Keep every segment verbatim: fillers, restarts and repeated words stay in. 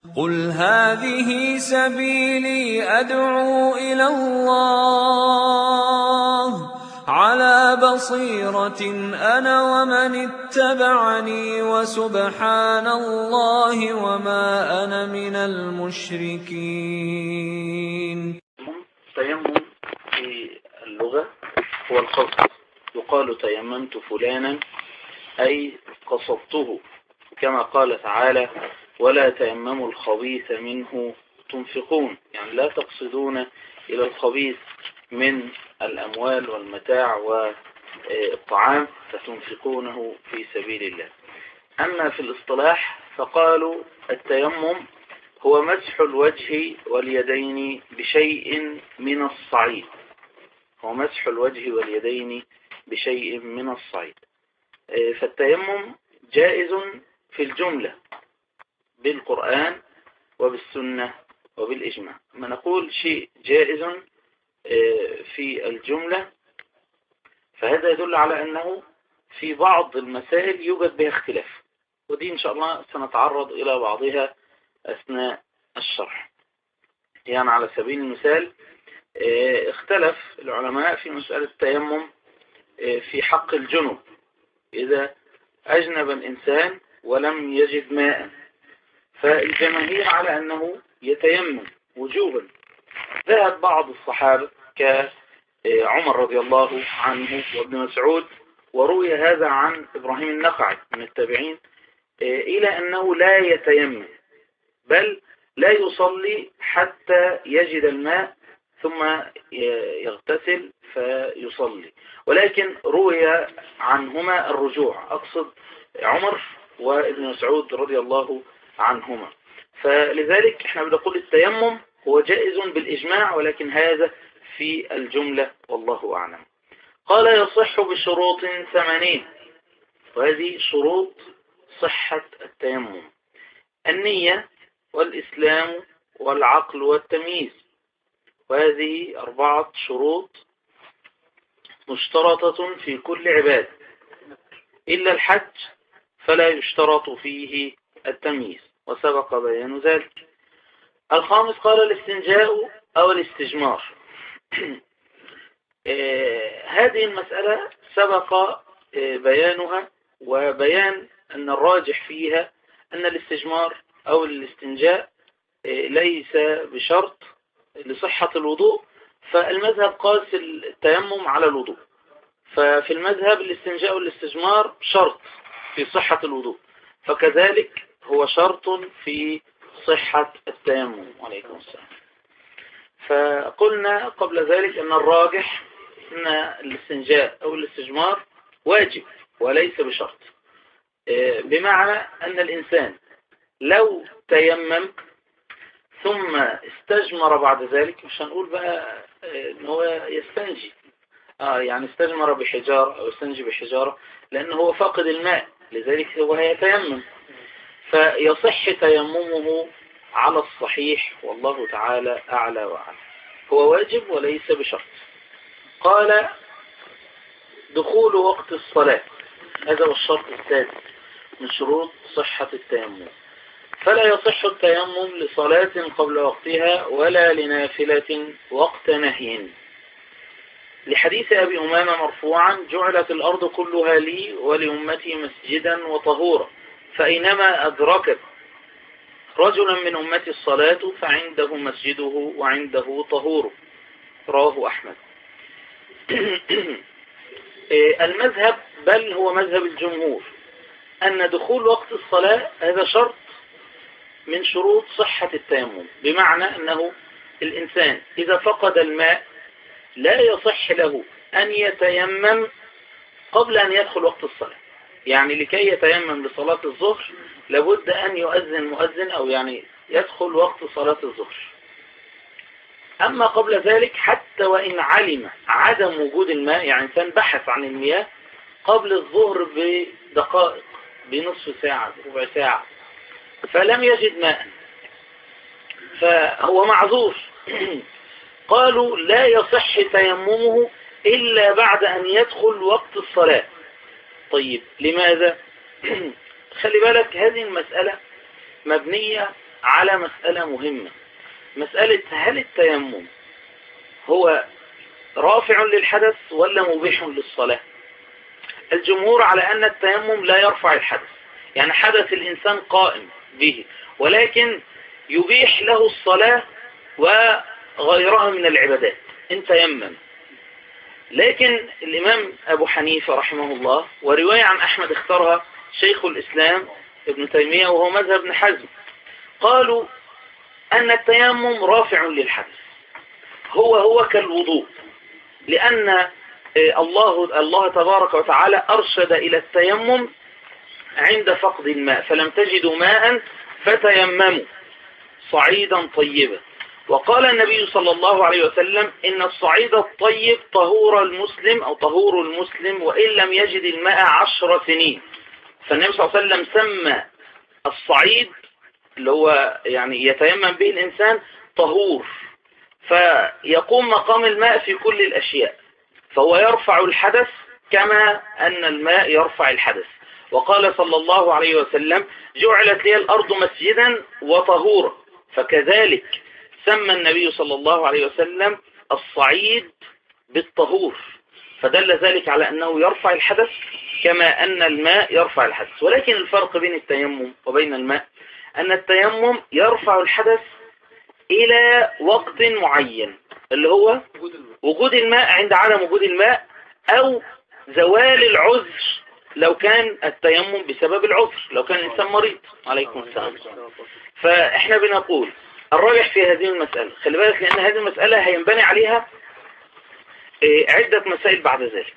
قل هذه سبيلي أدعو إلى الله على بصيرة أنا ومن اتبعني وسبحان الله وما أنا من المشركين. تيمم في اللغة هو القصد، يقال تيممت فلانا أي قصدته، كما قال تعالى ولا تيمموا الخبيث منه تنفقون، يعني لا تقصدون إلى الخبيث من الأموال والمتاع والطعام فتنفقونه في سبيل الله. أما في الاصطلاح فقالوا التيمم هو مسح الوجه واليدين بشيء من الصعيد، هو مسح الوجه واليدين بشيء من الصعيد. فالتيمم جائز في الجملة بالقرآن وبالسنة وبالإجماع. ما نقول شيء جائز في الجملة فهذا يدل على أنه في بعض المسائل يوجد بها اختلاف، ودي إن شاء الله سنتعرض إلى بعضها أثناء الشرح. يعني على سبيل المثال اختلف العلماء في مسألة التيمم في حق الجنب، إذا أجنب الإنسان ولم يجد ماء فالجماهير على أنه يتيمم وجوبا. ذهب بعض الصحابة كعمر رضي الله عنه وابن مسعود، وروي هذا عن إبراهيم النخعي من التابعين، إلى أنه لا يتيمم بل لا يصلي حتى يجد الماء ثم يغتسل فيصلي، ولكن روي عنهما الرجوع، أقصد عمر وابن مسعود رضي الله عنهما. فلذلك احنا بنقول التيمم هو جائز بالإجماع، ولكن هذا في الجملة والله أعلم. قال يصح بشروط ثمانين، وهذه شروط صحة التيمم: النية والإسلام والعقل والتمييز، وهذه أربعة شروط مشترطة في كل عبادة، إلا الحج فلا يشترط فيه التمييز وسبق بيان ذلك. الخامس قال الاستنجاء أو الاستجمار. هذه المسألة سبق بيانها، وبيان أن الراجح فيها أن الاستجمار أو الاستنجاء ليس بشرط لصحة الوضوء، فالمذهب قاس التيمم على الوضوء، ففي المذهب الاستنجاء والاستجمار شرط في صحة الوضوء، فكذلك هو شرط في صحة التيمم. عليكم السلام. فقلنا قبل ذلك أن الراجح أن الاستنجاء أو الاستجمار واجب وليس بشرط، بمعنى أن الإنسان لو تيمم ثم استجمر بعد ذلك، مش هنقول بقى ان هو يستنجي آه يعني استجمر بحجارة أو استنجي بحجارة لأنه هو فاقد الماء، لذلك هو هيتيمم، فيصح تيممه على الصحيح والله تعالى أعلى وأعلى، هو واجب وليس بشرط. قال دخول وقت الصلاة، هذا هو الشرط الثالث من شروط صحة التيمم: فلا يصح التيمم لصلاة قبل وقتها ولا لنافلة وقت نهي، لحديث أبي أمامة مرفوعا جعلت الأرض كلها لي ولأمتي مسجدا وطهورا، فأينما أدركت رجلا من أمتي الصلاة فعنده مسجده وعنده طهوره، رواه أحمد. المذهب بل هو مذهب الجمهور أن دخول وقت الصلاة هذا شرط من شروط صحة التيمم، بمعنى أنه الإنسان إذا فقد الماء لا يصح له أن يتيمم قبل أن يدخل وقت الصلاة، يعني لكي يتيمم لصلاة الظهر لابد أن يؤذن مؤذن أو يعني يدخل وقت صلاة الظهر. أما قبل ذلك حتى وإن علم عدم وجود الماء، يعني إنسان بحث عن المياه قبل الظهر بدقائق بنصف ساعة ربع ساعة فلم يجد ماء فهو معذور، قالوا لا يصح تيممه إلا بعد أن يدخل وقت الصلاة. طيب لماذا؟ خلي بالك هذه المسألة مبنية على مسألة مهمة، مسألة هل التيمم هو رافع للحدث ولا مبيح للصلاة؟ الجمهور على أن التيمم لا يرفع الحدث، يعني حدث الإنسان قائم به، ولكن يبيح له الصلاة وغيرها من العبادات إن تيمم. لكن الإمام أبو حنيفة رحمه الله، ورواية عن أحمد اختارها شيخ الإسلام ابن تيمية وهو مذهب ابن حزم، قالوا أن التيمم رافع للحدث، هو هو كالوضوء، لأن الله الله تبارك وتعالى أرشد إلى التيمم عند فقد الماء، فلم تجدوا ماء فتيمموا صعيدا طيبا. وقال النبي صلى الله عليه وسلم إن الصعيد الطيب طهور المسلم أو طهور المسلم وإن لم يجد الماء عشر سنين. فالنبي صلى الله عليه وسلم سمى الصعيد اللي هو يعني يتيمم به الإنسان طهور، فيقوم مقام الماء في كل الأشياء، فهو يرفع الحدث كما أن الماء يرفع الحدث. وقال صلى الله عليه وسلم جعلت لي الأرض مسجدا وطهورا، فكذلك سمى النبي صلى الله عليه وسلم الصعيد بالطهور، فدل ذلك على أنه يرفع الحدث كما أن الماء يرفع الحدث. ولكن الفرق بين التيمم وبين الماء أن التيمم يرفع الحدث إلى وقت معين، اللي هو وجود الماء عند عدم وجود الماء، أو زوال العذر لو كان التيمم بسبب العذر، لو كان الإنسان مريض. عليكم السلام. فإحنا بنقول الراجح في هذه المسألة، خلي بالك لأن هذه المسألة هينبني عليها عدة مسائل بعد ذلك.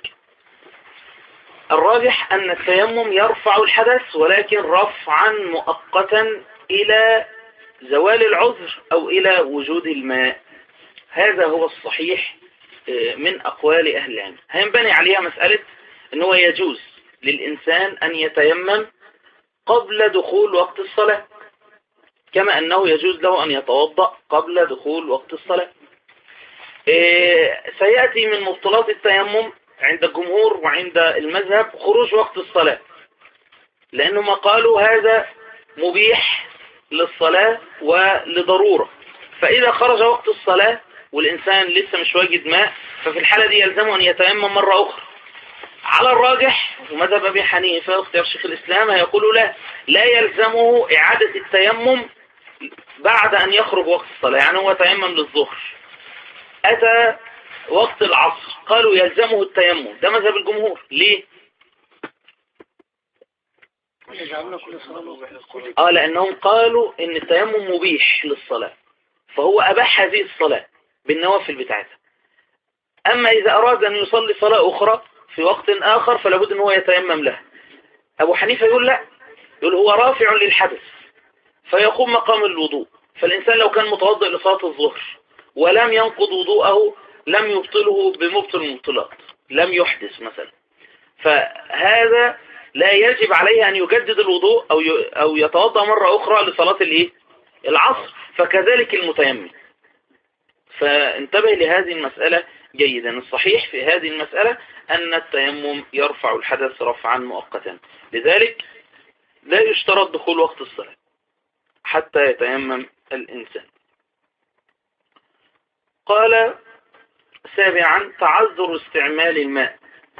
الراجح أن التيمم يرفع الحدث، ولكن رفعا مؤقتا إلى زوال العذر أو إلى وجود الماء. هذا هو الصحيح من أقوال أهل العلم. هينبني عليها مسألة أنه يجوز للإنسان أن يتيمم قبل دخول وقت الصلاة، كما أنه يجوز له أن يتوضأ قبل دخول وقت الصلاة. سيأتي من مبطلات التيمم عند الجمهور وعند المذهب خروج وقت الصلاة، لأنهم قالوا هذا مبيح للصلاة ولضرورة، فإذا خرج وقت الصلاة والإنسان لسه مش واجد ماء، ففي الحالة دي يلزمه أن يتيمم مرة أخرى. على الراجح ومذهب أبي حنيفة واختيار شيخ الإسلام هيقولوا لا لا يلزمه إعادة التيمم بعد أن يخرج وقت الصلاة. يعني هو تيمم للظهر، أتى وقت العصر، قالوا يلزمه التيمم. ده مذهب الجمهور. ليه؟ آه لأنهم قالوا إن التيمم مبيح للصلاة، فهو أباح هذه الصلاة بالنوافل بتاعتها. أما إذا أراد أن يصلي صلاة أخرى في وقت آخر فلابد أن هو يتيمم لها. أبو حنيفة يقول لا، يقول هو رافع للحدث فيقوم مقام الوضوء. فالإنسان لو كان متوضئ لصلاة الظهر ولم ينقض وضوءه لم يبطله بمبطل المبطلات، لم يحدث مثلا، فهذا لا يجب عليه أن يجدد الوضوء أو أو يتوضأ مرة أخرى لصلاة الإيه؟ العصر. فكذلك المتيمم. فانتبه لهذه المسألة جيدا. الصحيح في هذه المسألة أن التيمم يرفع الحدث رفعا مؤقتا، لذلك لا يشترط دخول وقت الصلاة حتى يتيمم الإنسان. قال سابعا تعذر استعمال الماء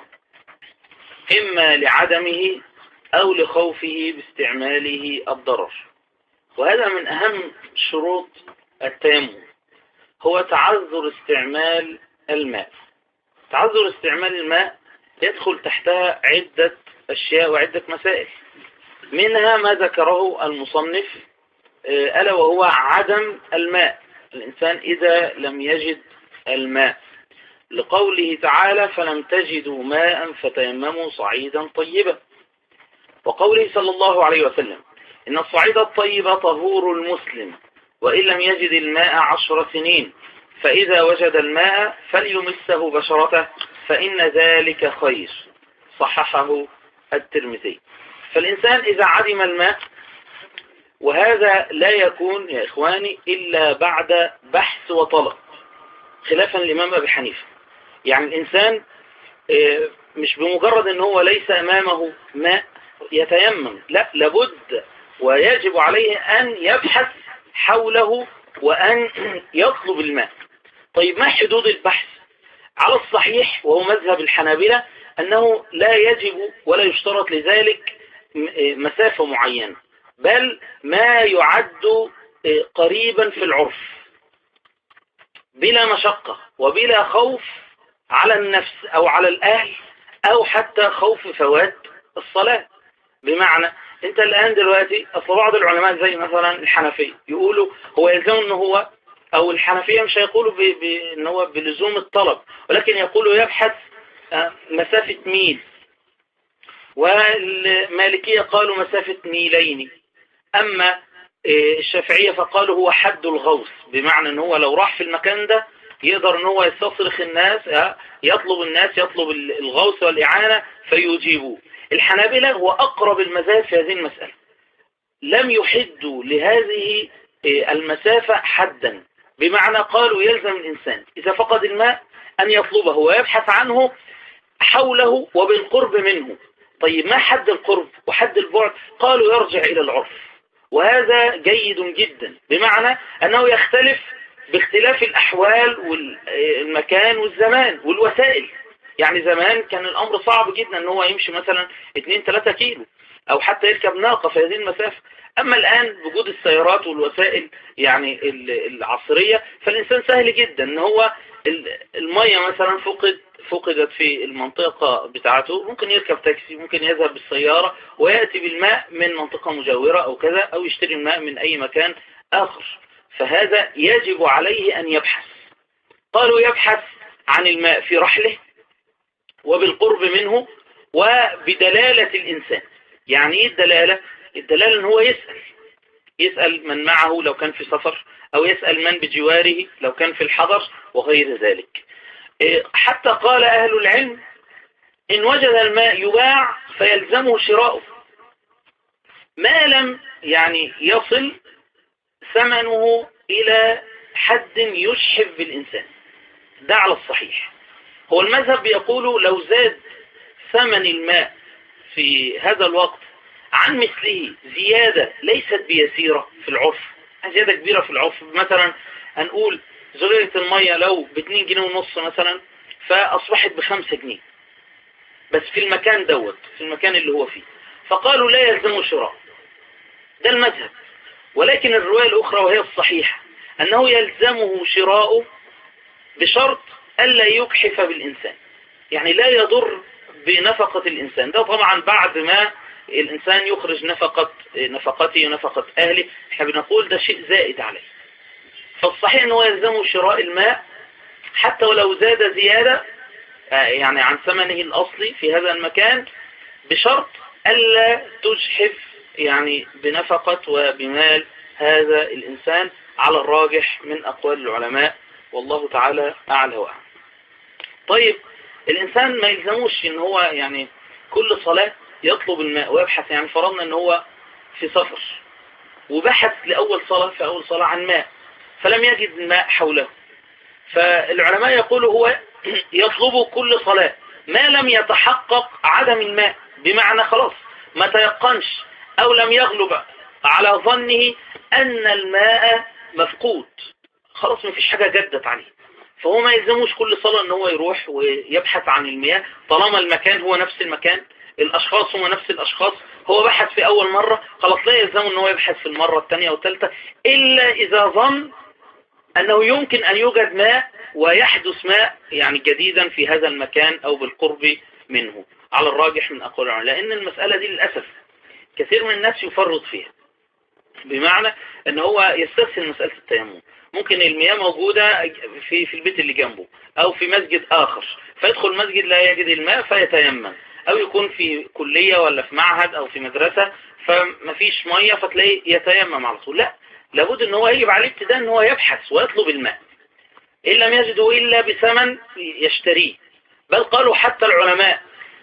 إما لعدمه أو لخوفه باستعماله الضرر. وهذا من أهم شروط التيمم، هو تعذر استعمال الماء. تعذر استعمال الماء يدخل تحتها عدة أشياء وعدة مسائل، منها ما ذكره المصنف ألا وهو عدم الماء، الإنسان إذا لم يجد الماء، لقوله تعالى فلم تجدوا ماء فتيمموا صعيدا طيبا، وقوله صلى الله عليه وسلم إن الصعيد الطيب طهور المسلم وإن لم يجد الماء عشر سنين فإذا وجد الماء فليمسه بشرته فإن ذلك خير، صححه الترمذي. فالإنسان إذا عدم الماء، وهذا لا يكون يا إخواني إلا بعد بحث وطلب خلافا للإمام أبي حنيفة، يعني الإنسان مش بمجرد أنه هو ليس أمامه ماء يتيمم، لا، لابد ويجب عليه أن يبحث حوله وأن يطلب الماء. طيب ما حدود البحث؟ على الصحيح وهو مذهب الحنابلة أنه لا يجب ولا يشترط لذلك مسافة معينة، بل ما يعد قريبا في العرف بلا مشقة وبلا خوف على النفس أو على الأهل أو حتى خوف فوات الصلاة. بمعنى انت الآن دلوقتي أصل بعض العلماء زي مثلا الحنفية يقولوا هو يلزم أنه هو، أو الحنفية مش هيقولوا بأنه هو بلزوم الطلب، ولكن يقولوا يبحث مسافة ميل، والمالكية قالوا مسافة ميلين، أما الشافعية فقالوا هو حد الغوص، بمعنى أنه هو لو راح في المكان ده يقدر أنه هو يستصرخ الناس، يطلب الناس يطلب الغوص والإعانة فيجيبوه. الحنابلة هو أقرب المذاهب في هذه المسألة، لم يحدوا لهذه المسافة حدا، بمعنى قالوا يلزم الإنسان إذا فقد الماء أن يطلبه ويبحث عنه حوله وبالقرب منه. طيب ما حد القرب وحد البعد؟ قالوا يرجع إلى العرف، وهذا جيد جدا، بمعنى أنه يختلف باختلاف الأحوال والمكان والزمان والوسائل. يعني زمان كان الأمر صعب جدا أنه هو يمشي مثلا اتنين ثلاثة كيلو أو حتى يركب ناقة في هذه المسافة، أما الآن بوجود السيارات والوسائل يعني العصرية فالإنسان سهل جدا أن هو المية مثلا فقد فقدت في المنطقة بتاعته، ممكن يركب تاكسي، ممكن يذهب بالسيارة ويأتي بالماء من منطقة مجاورة أو كذا، أو يشتري الماء من أي مكان آخر. فهذا يجب عليه أن يبحث. قالوا يبحث عن الماء في رحله وبالقرب منه وبدلالة الإنسان. يعني إيه الدلالة؟ الدلالة أن هو يسأل يسأل من معه لو كان في سفر، أو يسأل من بجواره لو كان في الحضر وغير ذلك. حتى قال أهل العلم إن وجد الماء يباع فيلزمه شراؤه ما لم يعني يصل ثمنه إلى حد يشحف بالإنسان. ده على الصحيح. هو المذهب بيقول لو زاد ثمن الماء في هذا الوقت عن مثله زيادة ليست بيسيرة في العرف، زيادة كبيرة في العرف، مثلا هنقول زجاجة المية لو باتنين جنيه ونص مثلا فأصبحت بخمسة جنيه بس في المكان دوت في المكان اللي هو فيه، فقالوا لا يلزمه شراء. ده المذهب. ولكن الرواية الأخرى وهي الصحيحة أنه يلزمه شراءه بشرط ألا يكحف بالإنسان، يعني لا يضر بنفقة الإنسان. ده طبعا بعد ما الإنسان يخرج نفقة نفقته ونفقة أهله، احنا بنقول ده شيء زائد عليه. فالصحيح أنه يلزمه شراء الماء حتى ولو زاد زيادة يعني عن ثمنه الأصلي في هذا المكان، بشرط ألا تجحف يعني بنفقة وبمال هذا الإنسان، على الراجح من أقوال العلماء، والله تعالى أعلى وأعلم. طيب الإنسان ما يلزموش إن هو يعني كل صلاة يطلب الماء ويبحث، يعني فرضنا إن هو في سفر وبحث لأول صلاة في أول صلاة عن ماء فلم يجد الماء حوله، فالعلماء يقولوا هو يطلب كل صلاة ما لم يتحقق عدم الماء، بمعنى خلاص ما تيقنش أو لم يغلب على ظنه أن الماء مفقود، خلاص ما فيش حاجة جدت عليه، فهو ما يلزموش كل صلاة ان هو يروح ويبحث عن المياه طالما المكان هو نفس المكان، الاشخاص هم نفس الاشخاص، هو بحث في اول مرة خلاص لا يلزمه ان هو يبحث في المرة الثانية والثالثة، الا اذا ظن انه يمكن ان يوجد ماء ويحدث ماء يعني جديدا في هذا المكان او بالقرب منه، على الراجح من اقوال العلماء. لان المسألة دي للأسف كثير من الناس يفرط فيها، بمعنى ان هو يستسهل مسألة التيمم. ممكن المياه موجودة في في البيت اللي جنبه او في مسجد اخر، فيدخل المسجد لا يجد الماء فيتيمم، او يكون في كلية ولا في معهد او في مدرسة فمفيش مية فتلاقيه يتيمم على طول. لا، لابد ان هو يجب عليه ابتداء ان هو يبحث ويطلب الماء، ان لم يجده الا بثمن يشتريه. بل قالوا حتى العلماء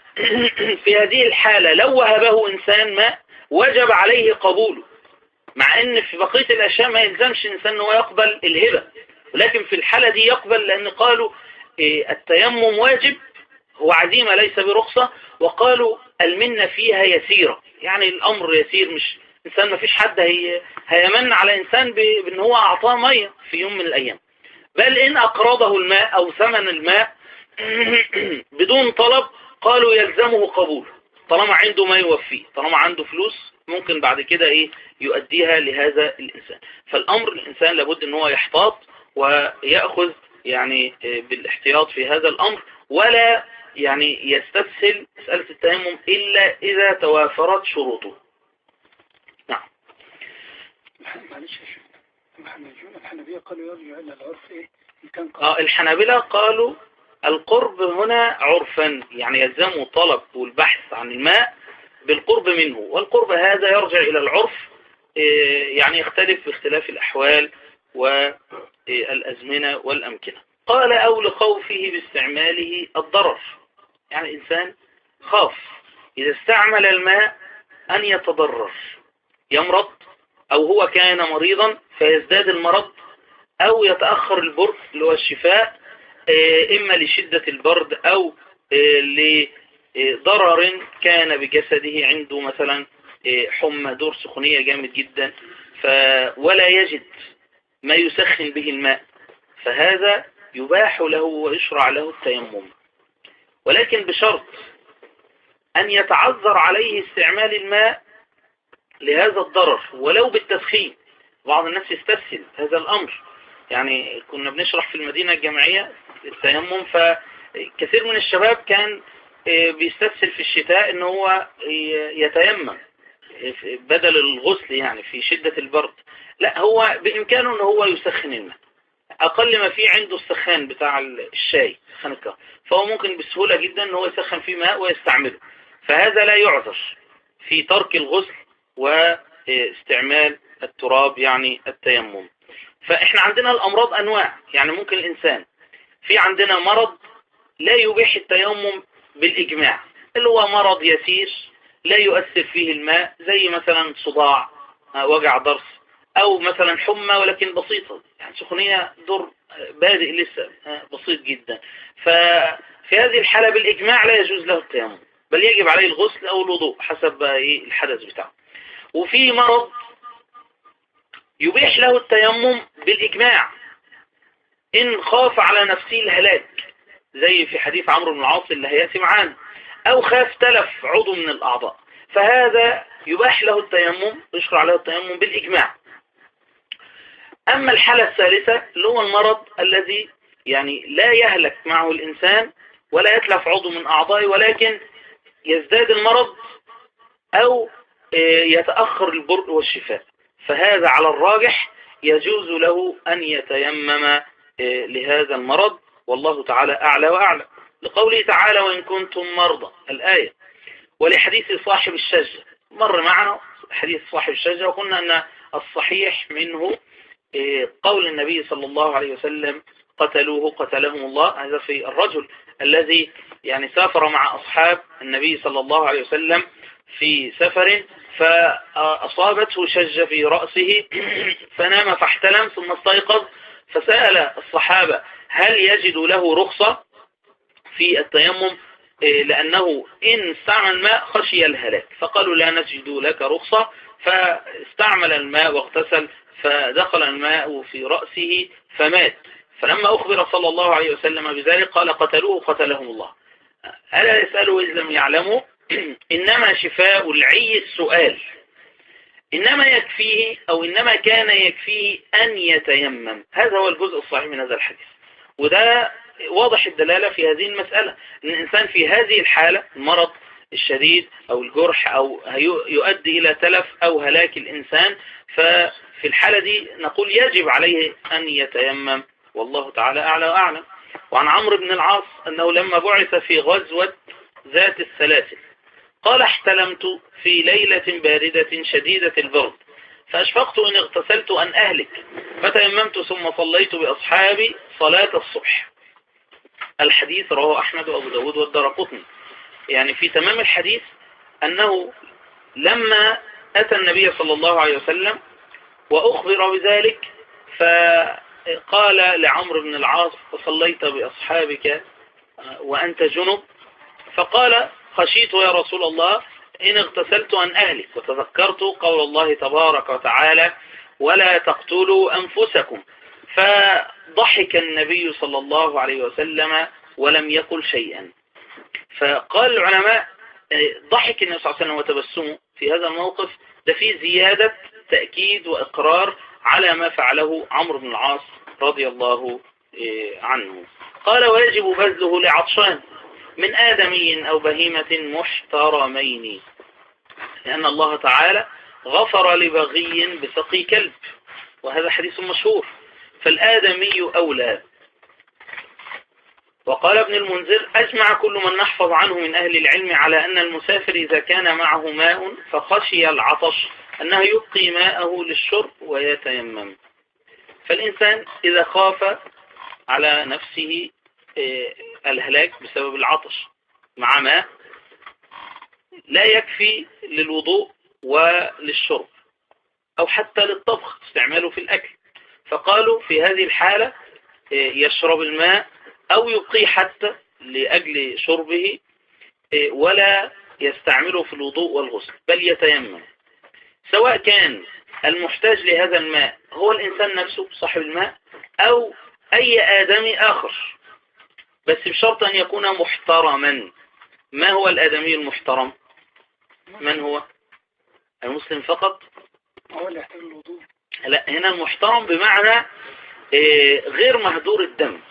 في هذه الحالة لو وهبه انسان ماء وجب عليه قبوله، مع ان في بقية الاشياء ما يلزمش الانسان انه يقبل الهبة، ولكن في الحالة دي يقبل، لان قالوا التيمم واجب هو عزيمة ليس برخصة، وقالوا المنة فيها يسيرة، يعني الامر يسير مش إنسان ما فيش حد هي هيمن على إنسان بأن هو أعطاه مية في يوم من الأيام، بل إن أقرضه الماء أو ثمن الماء بدون طلب قالوا يلزمه قبول، طالما عنده ما يوفيه، طالما عنده فلوس ممكن بعد كده إيه يؤديها لهذا الإنسان. فالأمر الإنسان لابد أن هو يحتاط ويأخذ يعني بالاحتياط في هذا الأمر، ولا يعني يستسهل مسألة التيمم إلا إذا توافرت شروطه. نعم. معلش يا شيخ، الحنابلة قالوا يرجع إلى العرف إيه؟ كان آه الحنابلة قالوا القرب هنا عرفا، يعني يلزمه طلب والبحث عن الماء بالقرب منه، والقرب هذا يرجع إلى العرف، يعني يختلف باختلاف الأحوال والأزمنة والأمكنة. قال أو لخوفه باستعماله الضرر، يعني إنسان خاف إذا استعمل الماء أن يتضرر، يمرض أو هو كان مريضا فيزداد المرض، أو يتأخر البرد اللي هو الشفاء، إما لشدة البرد أو لضرر كان بجسده، عنده مثلا حمى دور سخونية جامد جدا ف ولا يجد ما يسخن به الماء، فهذا يباح له ويشرع له التيمم، ولكن بشرط أن يتعذر عليه استعمال الماء لهذا الضرر ولو بالتسخين. بعض الناس يستسهل هذا الأمر، يعني كنا بنشرح في المدينة الجامعية التيمم، فكثير من الشباب كان بيستسهل في الشتاء ان هو يتيمم بدل الغسل يعني في شدة البرد، لا هو بإمكانه ان هو يسخن الماء، أقل ما فيه عنده السخان بتاع الشاي سخان الكهرباء، فهو ممكن بسهولة جدا ان هو يسخن فيه ماء ويستعمله، فهذا لا يعذر في ترك الغسل واستعمال التراب يعني التيمم. فإحنا عندنا الأمراض أنواع، يعني ممكن الإنسان في عندنا مرض لا يبيح التيمم بالإجماع، اللي هو مرض يسير لا يؤثر فيه الماء، زي مثلا صداع، وجع ضرس، أو مثلا حمى ولكن بسيطة، يعني سخونية دور بادئ لسه بسيط جدا، ففي هذه الحالة بالإجماع لا يجوز له التيمم، بل يجب عليه الغسل أو الوضوء حسب إيه الحدث بتاعه. وفي مرض يبيح له التيمم بالإجماع إن خاف على نفسه الهلاك، زي في حديث عمرو بن العاص اللي هيأتي معانا، أو خاف تلف عضو من الأعضاء، فهذا يباح له التيمم، يشرع له التيمم بالإجماع. أما الحالة الثالثة اللي هو المرض الذي يعني لا يهلك معه الإنسان ولا يتلف عضو من أعضائه، ولكن يزداد المرض أو يتأخر البرء والشفاء، فهذا على الراجح يجوز له أن يتيمم لهذا المرض، والله تعالى أعلى وأعلى، لقوله تعالى وإن كنتم مرضى الآية، ولحديث صاحب الشجرة مر معنا حديث صاحب الشجرة، وقلنا أن الصحيح منه قول النبي صلى الله عليه وسلم قتلوه قتلهم الله، هذا في الرجل الذي يعني سافر مع أصحاب النبي صلى الله عليه وسلم في سفر فأصابته شجة في رأسه فنام فاحتلم ثم استيقظ، فسأل الصحابة هل يجد له رخصة في التيمم لأنه إن استعمل الماء خشي الهلاك، فقالوا لا نجد لك رخصة، فاستعمل الماء واغتسل فدخل الماء في رأسه فمات، فلما أخبر صلى الله عليه وسلم بذلك قال قتلوه قتلهم الله. ألا يسألوا إذ لم يعلموا إنما شفاء العي السؤال، إنما يكفيه أو إنما كان يكفيه أن يتيمم، هذا هو الجزء الصحيح من هذا الحديث، وده واضح الدلالة في هذه المسألة، أن الإنسان في هذه الحالة المرض الشديد أو الجرح أو يؤدي إلى تلف أو هلاك الإنسان، ففي الحالة دي نقول يجب عليه أن يتيمم، والله تعالى أعلى وأعلم. وعن عمرو بن العاص أنه لما بعث في غزوة ذات السلاسل قال احتلمت في ليلة باردة شديدة البرد فأشفقت إن اغتسلت أن أهلك فتيممت ثم صليت بأصحابي صلاة الصبح. الحديث رواه أحمد وأبو داود والدارقطني. يعني في تمام الحديث أنه لما أتى النبي صلى الله عليه وسلم وأخبر بذلك فقال لعمرو بن العاص فصليت بأصحابك وأنت جنب، فقال خشيت يا رسول الله إن اغتسلت أن أهلك، وتذكرت قول الله تبارك وتعالى ولا تقتلوا أنفسكم، فضحك النبي صلى الله عليه وسلم ولم يقل شيئا. فقال العلماء ضحك النبي صلى الله عليه وسلم وتبسمه في هذا الموقف ده فيه زيادة تأكيد وإقرار على ما فعله عمرو بن العاص رضي الله عنه. قال ويجب بذله لعطشان من آدمي أو بهيمة محترمين، لأن الله تعالى غفر لبغي بسقي كلب، وهذا حديث مشهور، فالآدمي أولى. وقال ابن المنذر أجمع كل من نحفظ عنه من أهل العلم على أن المسافر إذا كان معه ماء فخشي العطش أنه يبقي ماءه للشرب ويتيمم. فالإنسان إذا خاف على نفسه الهلاك بسبب العطش مع ماء لا يكفي للوضوء وللشرب أو حتى للطبخ استعماله في الأكل، فقالوا في هذه الحالة يشرب الماء أو يبقيه حتى لأجل شربه ولا يستعمله في الوضوء والغسل، بل يتيمم. سواء كان المحتاج لهذا الماء هو الإنسان نفسه صاحب الماء أو أي آدمي آخر، بس بشرط أن يكون محترما. ما هو الآدمي المحترم؟ من هو؟ المسلم فقط؟ هو اللي يحتاج الوضوء. لا، هنا المحترم بمعنى غير مهدور الدم.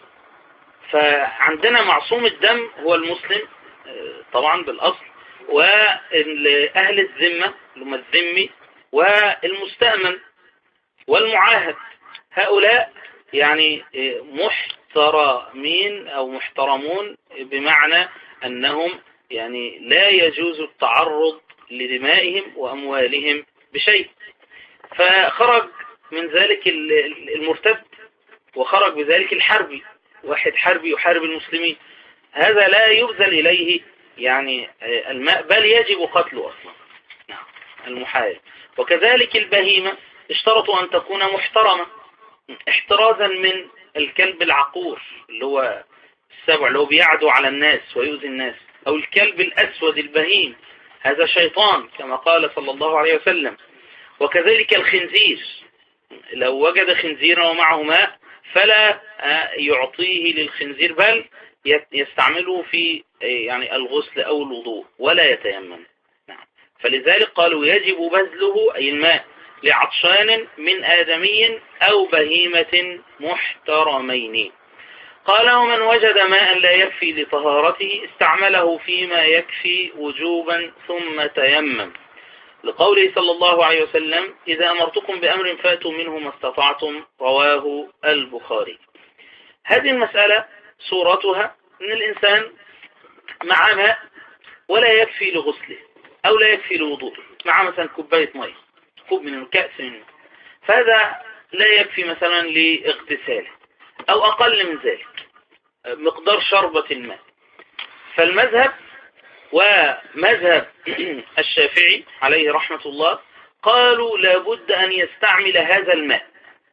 فعندنا معصوم الدم هو المسلم طبعا بالأصل، وأهل الذمة لما الذمي والمستأمن والمعاهد، هؤلاء يعني محترمين أو محترمون بمعنى أنهم يعني لا يجوز التعرض لدمائهم وأموالهم بشيء. فخرج من ذلك المرتد وخرج بذلك الحربي، واحد حربي يحارب المسلمين، هذا لا يبذل إليه يعني الماء، بل يجب قتله أصلا المحارب. وكذلك البهيمة اشترطوا أن تكون محترمة احترازا من الكلب العقور اللي هو السبع اللي هو بيعدو على الناس ويؤذي الناس، أو الكلب الأسود البهيم هذا شيطان كما قال صلى الله عليه وسلم. وكذلك الخنزير لو وجد خنزيرا ومعه ماء فلا يعطيه للخنزير بل يستعمله في يعني الغسل أو الوضوء ولا يتيمم. فلذلك قالوا يجب بذله أي الماء لعطشان من آدمي أو بهيمة محترمين. قال ومن وجد ماء لا يكفي لطهارته استعمله فيما يكفي وجوبا ثم تيمم، لقوله صلى الله عليه وسلم إذا أمرتكم بأمر فأتوا منه ما استطعتم، رواه البخاري. هذه المسألة صورتها أن الإنسان مع ماء ولا يكفي لغسله أو لا يكفي لوضوءه، مع مثلا كوباية ماء كوب من الكأس منه، فهذا لا يكفي مثلا لاغتساله أو أقل من ذلك مقدار شربة الماء. فالمذهب ومذهب الشافعي عليه رحمة الله قالوا لابد أن يستعمل هذا الماء.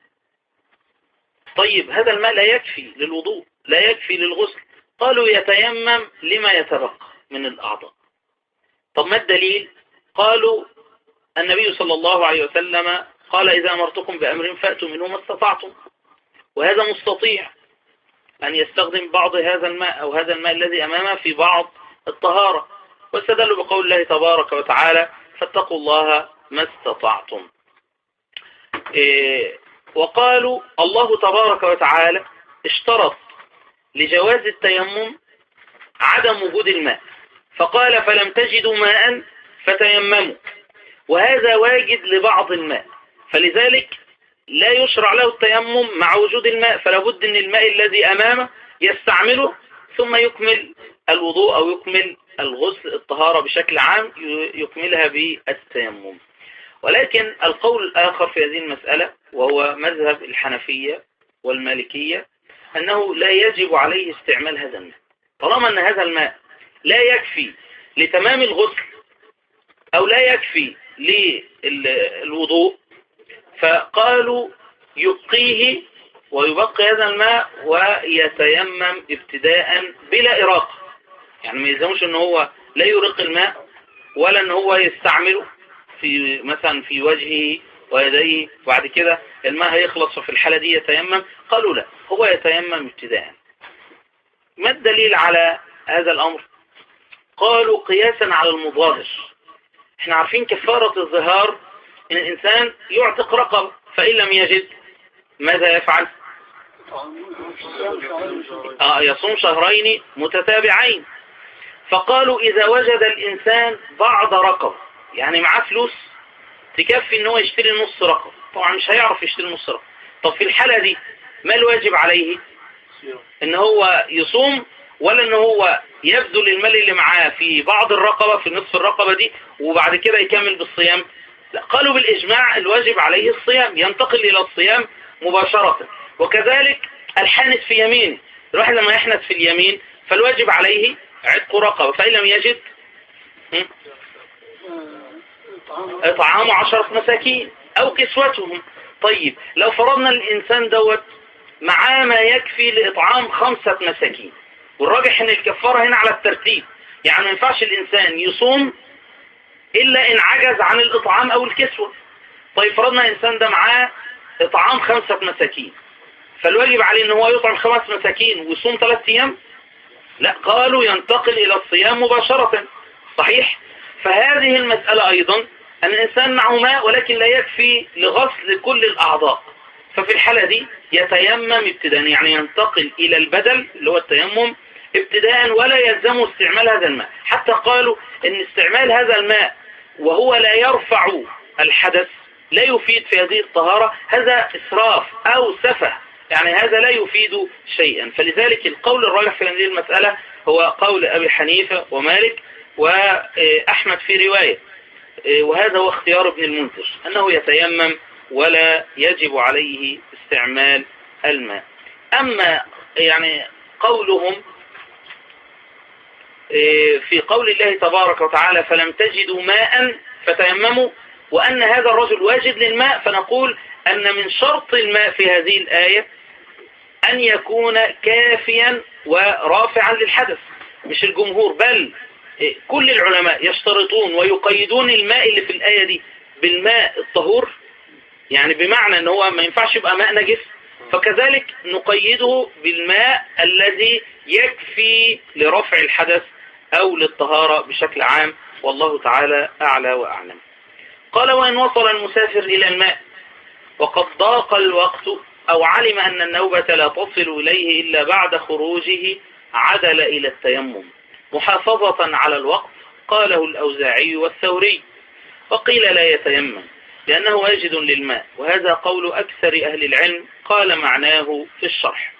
طيب هذا الماء لا يكفي للوضوء لا يكفي للغسل، قالوا يتيمم لما يتبقى من الأعضاء. طب ما الدليل؟ قالوا النبي صلى الله عليه وسلم قال إذا أمرتكم بأمر فأتوا منه ما استطعتم، وهذا مستطيع أن يستخدم بعض هذا الماء أو هذا الماء الذي أمامه في بعض الطهارة، واستدلوا بقول الله تبارك وتعالى فاتقوا الله ما استطعتم. إيه وقالوا الله تبارك وتعالى اشترط لجواز التيمم عدم وجود الماء، فقال فلم تجدوا ماء فتيمموا، وهذا واجد لبعض الماء، فلذلك لا يشرع له التيمم مع وجود الماء، فلا بد ان الماء الذي امامه يستعمله ثم يكمل الوضوء او يكمل الغسل الطهارة بشكل عام يكملها بالتيمم. ولكن القول الآخر في هذه المسألة وهو مذهب الحنفية والمالكية أنه لا يجب عليه استعمال هذا الماء، طالما أن هذا الماء لا يكفي لتمام الغسل أو لا يكفي للوضوء، فقالوا يبقيه ويبقي هذا الماء ويتيمم ابتداء بلا إراقة، يعني ما يلزمش أنه هو لا يرق الماء ولا ان هو يستعمله في مثلا في وجهه ويديه وبعد كده الماء هيخلص وفي الحالة دي يتيمم؟ قالوا لا، هو يتيمم ابتداء. ما الدليل على هذا الأمر؟ قالوا قياسا على المظاهر. احنا عارفين كفارة الظهار ان الانسان يعتق رقبة، فإن لم يجد ماذا يفعل؟ آه يصوم شهرين متتابعين. فقالوا إذا وجد الإنسان بعض رقبة، يعني معاه فلوس تكفي ان هو يشتري نص رقبة، طبعا مش هيعرف يشتري نص رقبة. طب في الحالة دي ما الواجب عليه؟ ان هو يصوم ولا ان هو يبذل المال اللي معاه في بعض الرقبة في نصف الرقبة دي وبعد كده يكمل بالصيام؟ لا، قالوا بالإجماع الواجب عليه الصيام، ينتقل إلى الصيام مباشرة. وكذلك الحانث في يمينه، الواحد لما يحنث في اليمين فالواجب عليه عتق رقبة، فإن لم يجد إطعام عشرة مساكين أو كسوتهم. طيب لو فرضنا الإنسان دوت معاه ما يكفي لإطعام خمسة مساكين، والراجح ان الكفارة هنا على الترتيب، يعني ما ينفعش الإنسان يصوم إلا إن عجز عن الإطعام أو الكسوة. طيب فرضنا الإنسان ده معاه إطعام خمسة مساكين، فالواجب عليه ان هو يطعم خمس مساكين ويصوم ثلاث أيام؟ لا، قالوا ينتقل إلى الصيام مباشرة. صحيح. فهذه المسألة أيضا أن الإنسان معه ماء ولكن لا يكفي لغسل كل الأعضاء، ففي الحالة دي يتيمم ابتداء، يعني ينتقل إلى البدل اللي هو التيمم ابتداء، ولا يلزم استعمال هذا الماء. حتى قالوا أن استعمال هذا الماء وهو لا يرفع الحدث لا يفيد في هذه الطهارة، هذا إسراف أو سفه، يعني هذا لا يفيد شيئا. فلذلك القول الراجح في هذه المسألة هو قول أبي حنيفة ومالك وأحمد في رواية، وهذا هو اختيار ابن المنذر، أنه يتيمم ولا يجب عليه استعمال الماء. أما يعني قولهم في قول الله تبارك وتعالى فلم تجدوا ماء فتيمموا، وأن هذا الرجل واجد للماء، فنقول أن من شرط الماء في هذه الآية أن يكون كافيا ورافعا للحدث. مش الجمهور بل كل العلماء يشترطون ويقيدون الماء اللي في الآية دي بالماء الطهور، يعني بمعنى أنه هو ما ينفعش يبقى ماء نجس، فكذلك نقيده بالماء الذي يكفي لرفع الحدث أو للطهارة بشكل عام، والله تعالى أعلى وأعلم. قال وإن وصل المسافر إلى الماء وقد ضاق الوقت أو علم أن النوبة لا تصل إليه إلا بعد خروجه عدل إلى التيمم محافظة على الوقت، قاله الأوزاعي والثوري. وقيل لا يتيمم لأنه واجد للماء، وهذا قول أكثر أهل العلم، قال معناه في الشرح.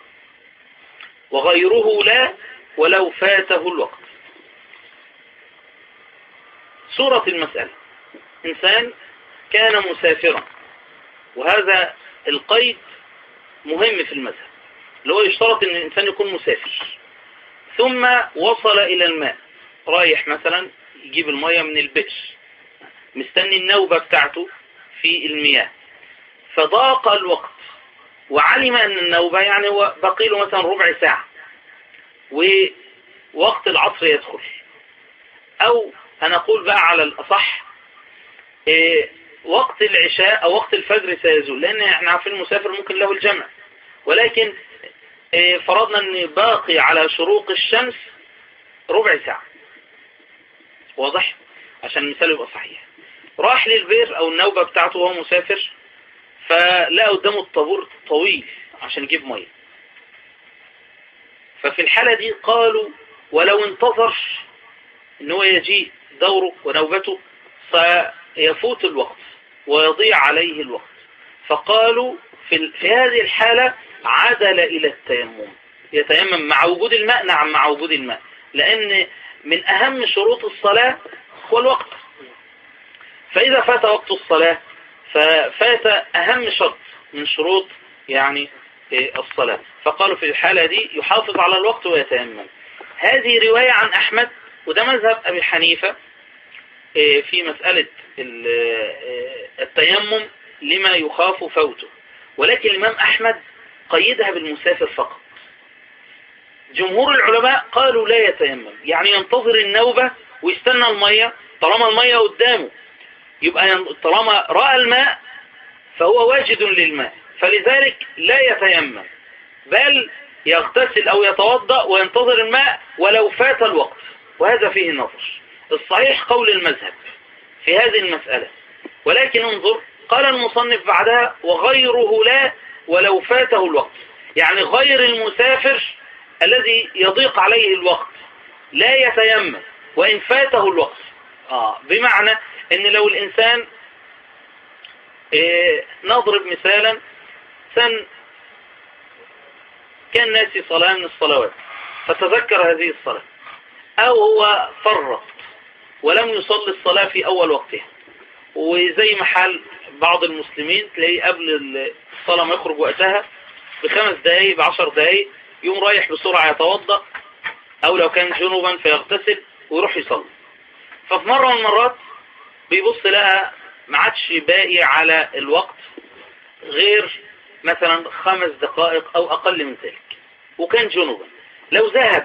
وغيره لا ولو فاته الوقت. صورة المسألة: إنسان كان مسافرا، وهذا القيد مهم في المذهب، اللي هو يشترط أن الإنسان يكون مسافر، ثم وصل إلى الماء، رايح مثلا يجيب المياه من البئر، مستني النوبة بتاعته في المياه، فضاق الوقت وعلم أن النوبة يعني هو بقي له مثلا ربع ساعة ووقت العصر يدخل، أو هنقول بقى على الأصح إيه وقت العشاء أو وقت الفجر سيزول، لأن احنا عارفين المسافر ممكن له الجمع، ولكن إيه فرضنا أن باقي على شروق الشمس ربع ساعة، واضح عشان المثال يبقى صحيح. راح للبئر أو النوبة بتاعته وهو مسافر، فلا قدامه الطابور طويل عشان يجيب مية، ففي الحالة دي قالوا ولو انتظر ان هو يجي دوره ونوبته فيفوت الوقت ويضيع عليه الوقت، فقالوا في, في هذه الحالة عدل إلى التيمم، يتيمم مع وجود الماء. نعم مع وجود الماء، لأن من أهم شروط الصلاة هو الوقت، فإذا فات وقت الصلاة ففات أهم شرط من شروط يعني الصلاة، فقالوا في الحالة دي يحافظ على الوقت ويتيمم. هذه رواية عن أحمد، وده مذهب أبي حنيفة في مسألة التيمم لما يخاف فوته، ولكن الإمام أحمد قيدها بالمسافر فقط. جمهور العلماء قالوا لا يتيمم، يعني ينتظر النوبة ويستنى المية طالما المية قدامه يبقى طالما رأى الماء فهو واجد للماء، فلذلك لا يتيمم بل يغتسل أو يتوضأ وينتظر الماء ولو فات الوقت، وهذا فيه نظر. الصحيح قول المذهب في هذه المسألة، ولكن انظر قال المصنف بعدها وغيره لا ولو فاته الوقت، يعني غير المسافر الذي يضيق عليه الوقت لا يتيمم وإن فاته الوقت. آه بمعنى ان لو الإنسان إيه نضرب مثالا سن كان ناسي صلاة من الصلوات فتذكر هذه الصلاة، أو هو فرط ولم يصلي الصلاة في أول وقتها، وزي ما حال بعض المسلمين تلاقيه قبل الصلاة ما يخرج وقتها بخمس دقايق بعشر دقايق يوم رايح بسرعة يتوضأ، أو لو كان جنوبا فيغتسل ويروح يصلي. ففي مرة من المرات بيبص لها ما عادش باقي على الوقت غير مثلا خمس دقائق أو أقل من ذلك، وكان جنوبا. لو ذهب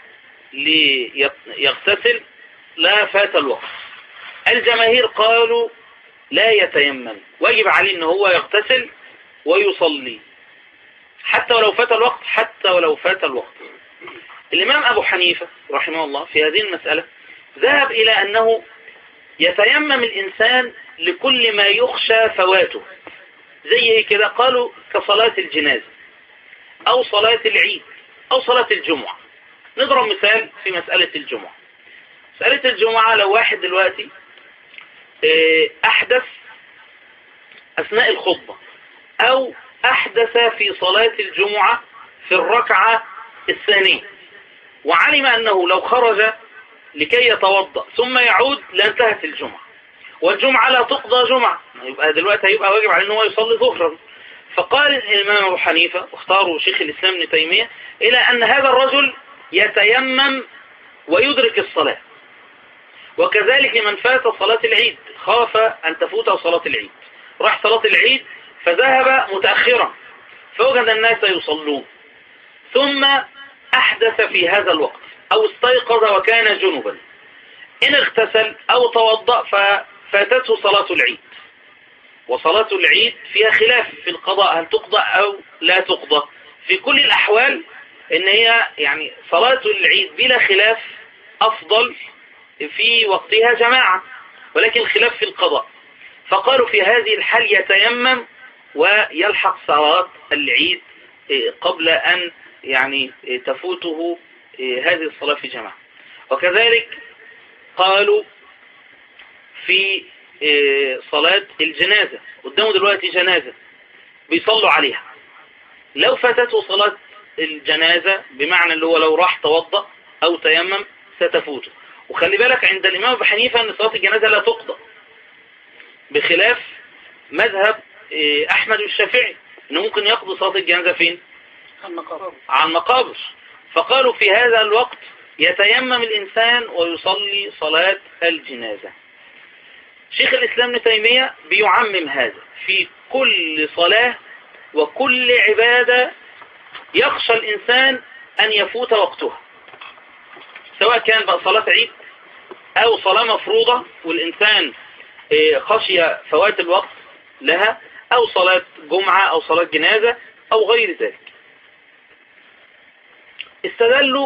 ليغتسل لا فات الوقت. الجماهير قالوا لا يتيمم، واجب عليه ان هو يغتسل ويصلي حتى ولو فات الوقت، حتى ولو فات الوقت. الإمام أبو حنيفة رحمه الله في هذه المسألة ذهب إلى أنه يتيمم الإنسان لكل ما يخشى فواته، زي كده قالوا كصلاة الجنازة أو صلاة العيد أو صلاة الجمعة. نضرب مثال في مسألة الجمعة. مسألة الجمعة لو واحد دلوقتي أحدث أثناء الخطبة أو أحدث في صلاة الجمعة في الركعة الثانية، وعلم أنه لو خرج لكي يتوضأ ثم يعود لانتهت الجمعة، والجمعة لا تقضى جمعة، يبقى دلوقتي هيبقى واجب عليه أنه يصلي ظهرا. فقال الإمام أبو حنيفة واختاروا شيخ الإسلام ابن تيمية إلى أن هذا الرجل يتيمم ويدرك الصلاة، وكذلك لمن فات صلاة العيد خاف أن تفوته صلاة العيد، راح صلاة العيد فذهب متأخرا فوجد الناس يصلون ثم أحدث في هذا الوقت أو استيقظ وكان جنبا، إن اغتسل أو توضأ ففاتته صلاة العيد. وصلاة العيد فيها خلاف في القضاء، هل تقضى أو لا تقضى. في كل الأحوال إن هي يعني صلاة العيد بلا خلاف أفضل في وقتها جماعة، ولكن الخلاف في القضاء. فقالوا في هذه الحال يتيمم ويلحق صلاة العيد قبل أن يعني تفوته هذه الصلاة في جماعة. وكذلك قالوا في صلاة الجنازة، قدامه دلوقتي جنازة بيصلوا عليها، لو فاتته صلاة الجنازة بمعنى اللي هو لو راح توضأ أو تيمم ستفوته. وخلي بالك عند الإمام أبو حنيفة أن صلاة الجنازة لا تقضى، بخلاف مذهب أحمد والشافعي أنه ممكن يقضي صلاة الجنازة فين؟ عن مقابر. فقالوا في هذا الوقت يتيمم الإنسان ويصلي صلاة الجنازة. شيخ الإسلام ابن تيمية بيعمم هذا في كل صلاة وكل عبادة يخشى الإنسان أن يفوت وقتها، سواء كان بقى صلاة عيد أو صلاة مفروضة والإنسان خشي فوات الوقت لها، أو صلاة جمعة أو صلاة جنازة أو غير ذلك. استدلوا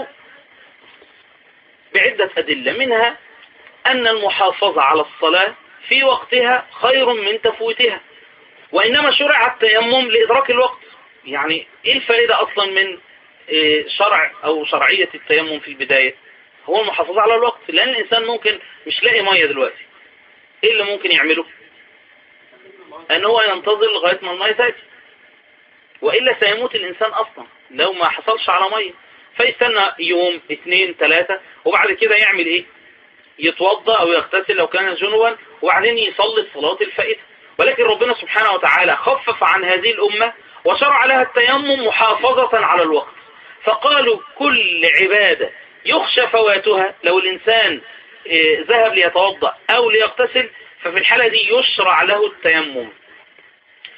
بعدة أدلة، منها أن المحافظة على الصلاة في وقتها خير من تفويتها، وإنما شرع التيمم لإدراك الوقت. يعني إيه الفائدة أصلا من شرع أو شرعية التيمم في البداية؟ هو المحافظة على الوقت، لأن الإنسان ممكن مش لاقي مية دلوقتي، إيه اللي ممكن يعمله؟ أن هو ينتظر لغاية ما المية تأتي، وإلا سيموت الإنسان أصلا لو ما حصلش على مية. فيستنى يوم اثنين ثلاثة وبعد كده يعمل إيه؟ يتوضأ أو يغتسل لو كان جنبا وبعدين يصلي الصلاة الفائتة. ولكن ربنا سبحانه وتعالى خفف عن هذه الأمة وشرع لها التيمم محافظة على الوقت. فقالوا كل عبادة يخشى فواتها، لو الإنسان ذهب ليتوضأ أو ليغتسل ففي الحالة دي يشرع له التيمم.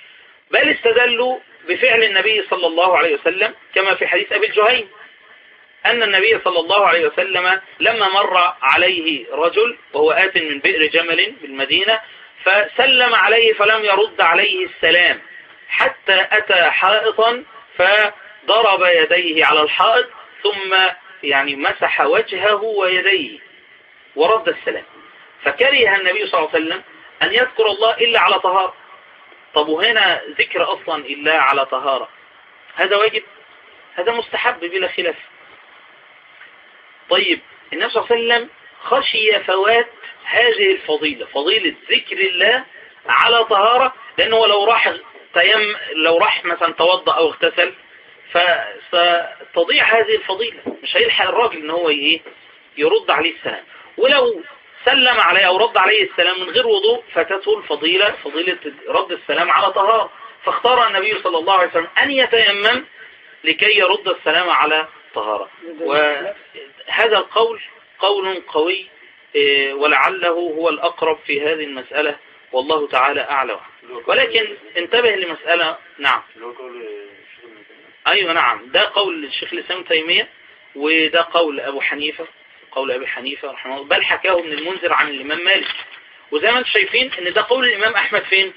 بل استدلوا بفعل النبي صلى الله عليه وسلم كما في حديث أبي الجهين أن النبي صلى الله عليه وسلم لما مر عليه رجل وهو آت من بئر جمل بالمدينة فسلم عليه فلم يرد عليه السلام حتى أتى حائطا فضرب يديه على الحائط ثم يعني مسح وجهه ويديه ورد السلام، فكره النبي صلى الله عليه وسلم أن يذكر الله إلا على طهارة. طب وهنا ذكر أصلا إلا على طهارة، هذا واجب؟ هذا مستحب بلا خلاف. طيب النبي صلى الله عليه وسلم خشي فوات هذه الفضيلة، فضيلة ذكر الله على طهارة، لأنه لو راح تيم لو راح مثلا توضأ أو اغتسل فتضيع هذه الفضيلة، مش هيلحق الراجل ان هو ايه يرد عليه السلام، ولو سلم عليه او رد عليه السلام من غير وضوء فاتته الفضيلة، فضيلة رد السلام على طهارة. فاختار النبي صلى الله عليه وسلم ان يتيمم لكي يرد السلام على طهارة، وهذا القول قول قوي ولعله هو الأقرب في هذه المسألة، والله تعالى أعلم. ولكن انتبه لمسألة. نعم أيوة نعم، ده قول الشيخ الإسلام تيمية، وده قول أبو حنيفة، قول أبي حنيفة رحمه الله، بل حكاه ابن المنذر عن الإمام مالك، وزي ما انتم شايفين ان ده قول الإمام أحمد فين؟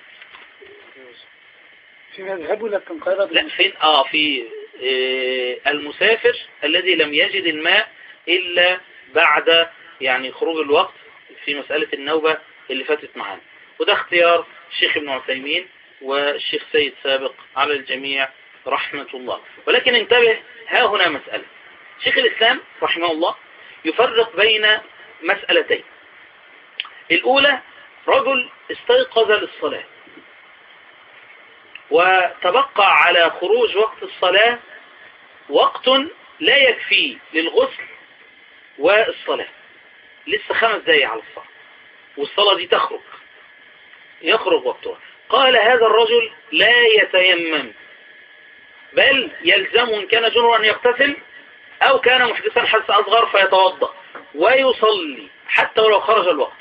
في مذهبه لكن قرر لا فين؟ آه في آه المسافر الذي لم يجد الماء إلا بعد يعني خروج الوقت في مسألة النوبة اللي فاتت معانا، وده اختيار الشيخ ابن عثيمين والشيخ سيد سابق على الجميع رحمة الله. ولكن انتبه، ها هنا مسألة شيخ الإسلام رحمه الله يفرق بين مسألتين. الأولى رجل استيقظ للصلاة وتبقى على خروج وقت الصلاة وقت لا يكفي للغسل والصلاة، لسه خمس دقايق على الصلاة والصلاة دي تخرج يخرج وقتها. قال هذا الرجل لا يتيمم، بل يلزم إن كان جنبا أن يغتسل أو كان محدثا حدث أصغر فيتوضأ ويصلي حتى ولو خرج الوقت.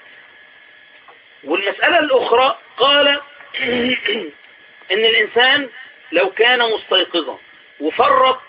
والمسألة الأخرى قال إن الإنسان لو كان مستيقظا وفرط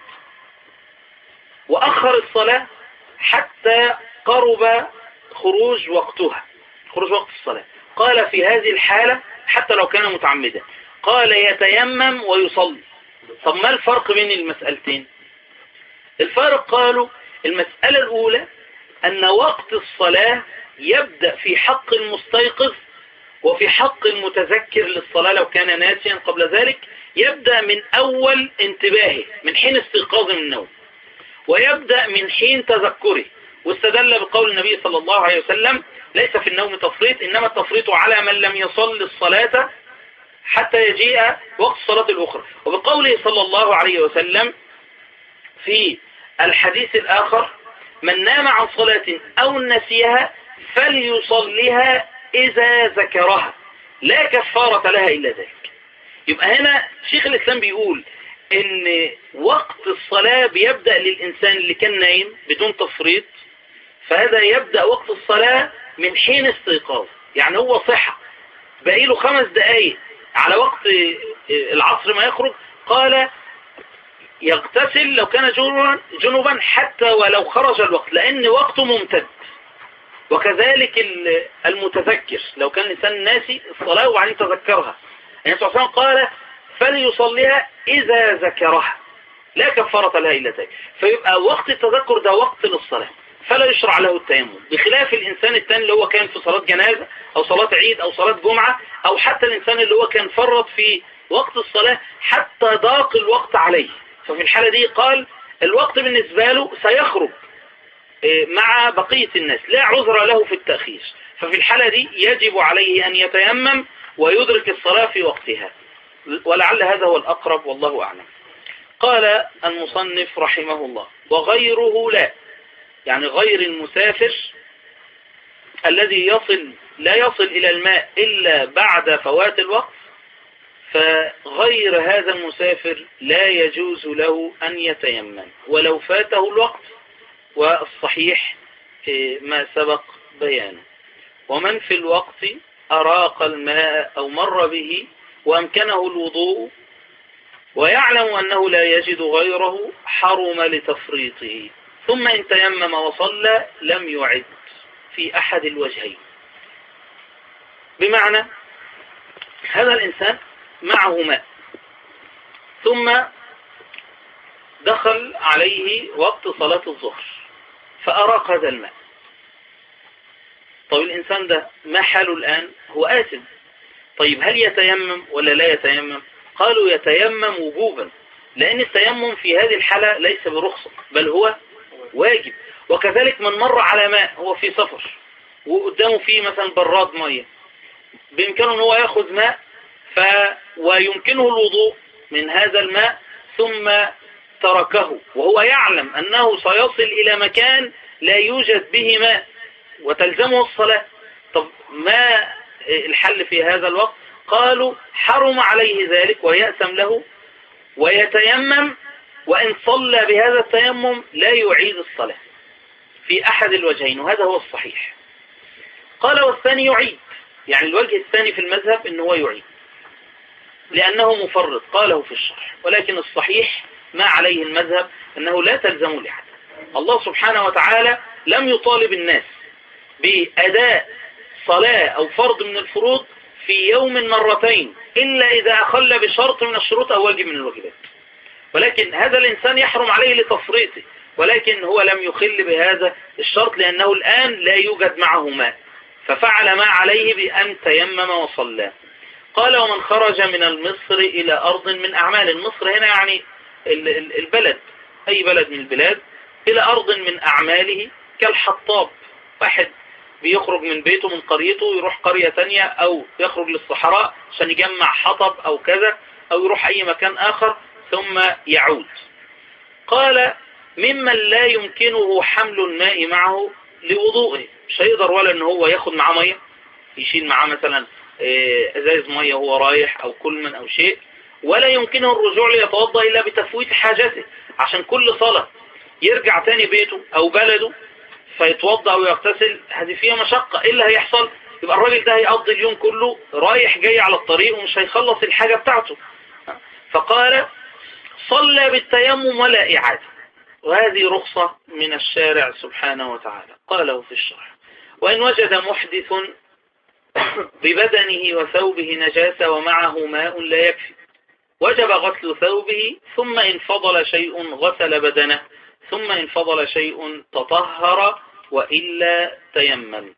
وأخر الصلاة حتى قرب خروج وقتها، خروج وقت الصلاة، قال في هذه الحالة حتى لو كان متعمدا قال يتيمم ويصلي. طب ما الفرق بين المسألتين؟ الفرق قالوا المسألة الأولى أن وقت الصلاة يبدأ في حق المستيقظ وفي حق المتذكر للصلاة لو كان ناسيا قبل ذلك، يبدأ من أول انتباهه من حين استيقاظه من النوم، ويبدأ من حين تذكره، واستدل بقول النبي صلى الله عليه وسلم ليس في النوم تفريط إنما التفريط على من لم يصل الصلاة حتى يجيء وقت الصلاة الأخرى، وبقوله صلى الله عليه وسلم في الحديث الآخر من نام عن صلاة أو نسيها فليصليها إذا ذكرها لا كفارة لها إلا ذلك. يبقى هنا شيخ الإسلام بيقول إن وقت الصلاة بيبدأ للإنسان اللي كان نايم بدون تفريط، فهذا يبدأ وقت الصلاة من حين استيقاظ، يعني هو صحة بقي له خمس دقايق على وقت العصر ما يخرج، قال يغتسل لو كان جنوبا حتى ولو خرج الوقت لأن وقته ممتد. وكذلك المتذكر لو كان الإنسان ناسي الصلاة وبعدين تذكرها، يعني صلى الله عليه وسلم قال فليصليها إذا ذكرها لا كفارة لها إلا ذلك. فيبقى وقت التذكر ده وقت للصلاة فلا يشرع له التيمم، بخلاف الإنسان الثاني اللي هو كان في صلاة جنازة أو صلاة عيد أو صلاة جمعة، أو حتى الإنسان اللي هو كان فرط في وقت الصلاة حتى ضاق الوقت عليه، ففي الحالة دي قال الوقت بالنسبة له سيخرج مع بقية الناس لا عذر له في التأخير، ففي الحالة دي يجب عليه أن يتيمم ويدرك الصلاة في وقتها، ولعل هذا هو الأقرب والله أعلم. قال المصنف رحمه الله وغيره لا، يعني غير المسافر الذي يصل لا يصل إلى الماء إلا بعد فوات الوقت، فغير هذا المسافر لا يجوز له أن يتيمم ولو فاته الوقت، والصحيح ما سبق بيانه. ومن في الوقت أراق الماء أو مر به وأمكنه الوضوء ويعلم أنه لا يجد غيره حرم لتفريطه، ثم إن تيمم وصلى لم يعد في أحد الوجهين. بمعنى هذا الإنسان معه ماء ثم دخل عليه وقت صلاة الظهر فأراق هذا الماء. طيب الإنسان ده ما حاله الآن؟ هو آثم. طيب هل يتيمم ولا لا يتيمم؟ قالوا يتيمم وجوبا، لأن التيمم في هذه الحالة ليس برخصة بل هو واجب. وكذلك من مر على ماء، هو في سفر وقدامه فيه مثلا براد مية، بإمكانه أنه يأخذ ماء ف... ويمكنه الوضوء من هذا الماء، ثم تركه وهو يعلم أنه سيصل إلى مكان لا يوجد به ماء وتلزمه الصلاة. طب ما الحل في هذا الوقت؟ قالوا حرم عليه ذلك ويأثم له ويتيمم، وإن صلى بهذا التيمم لا يعيد الصلاة في أحد الوجهين، وهذا هو الصحيح. قال والثاني يعيد، يعني الوجه الثاني في المذهب إنه هو يعيد لأنه مفرط، قاله في الشرح، ولكن الصحيح ما عليه المذهب أنه لا تلزم لأحد. الله سبحانه وتعالى لم يطالب الناس بأداء صلاة أو فرض من الفروض في يوم مرتين إلا إذا أخل بشرط من الشروط أو واجب من الواجبات، ولكن هذا الإنسان يحرم عليه لتفريطه، ولكن هو لم يخل بهذا الشرط لأنه الآن لا يوجد معه ماء، ففعل ما عليه بأن تيمم وصلى. قال ومن خرج من المصر إلى أرض من أعمال المصر، هنا يعني البلد، أي بلد من البلاد، إلى أرض من أعماله كالحطاب، واحد بيخرج من بيته من قريته يروح قرية تانية، أو يخرج للصحراء عشان يجمع حطب أو كذا، أو يروح أي مكان آخر ثم يعود. قال ممن لا يمكنه حمل الماء معه لوضوئه، مش هيقدر ولا ان هو ياخد معاه مية، يشيل معاه مثلا ازايز مية وهو رايح او كلمن او شيء، ولا يمكنه الرجوع ليتوضا الا بتفويت حاجته، عشان كل صلاة يرجع تاني بيته او بلده فيتوضا ويغتسل، هذه فيها مشقة. ايه اللي هيحصل؟ يبقى الراجل ده هيقضي اليوم كله رايح جاي على الطريق ومش هيخلص الحاجة بتاعته. فقال صلى بالتيمم ولا إعادة، وهذه رخصة من الشارع سبحانه وتعالى. قاله في الشرح وإن وجد محدث ببدنه وثوبه نجاسة ومعه ماء لا يكفي، وجب غسل ثوبه، ثم إن فضل شيء غسل بدنه، ثم إن فضل شيء تطهر، وإلا تيمم.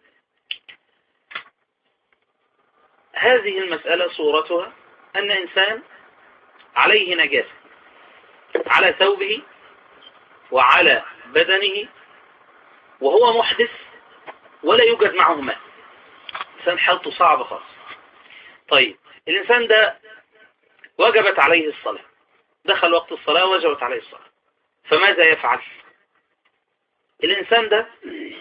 هذه المسألة صورتها أن إنسان عليه نجاسة على ثوبه وعلى بدنه وهو محدث ولا يوجد معه ماء، إنسان حالته صعبة خالص. طيب الإنسان ده وجبت عليه الصلاة، دخل وقت الصلاة وجبت عليه الصلاة، فماذا يفعل الإنسان ده؟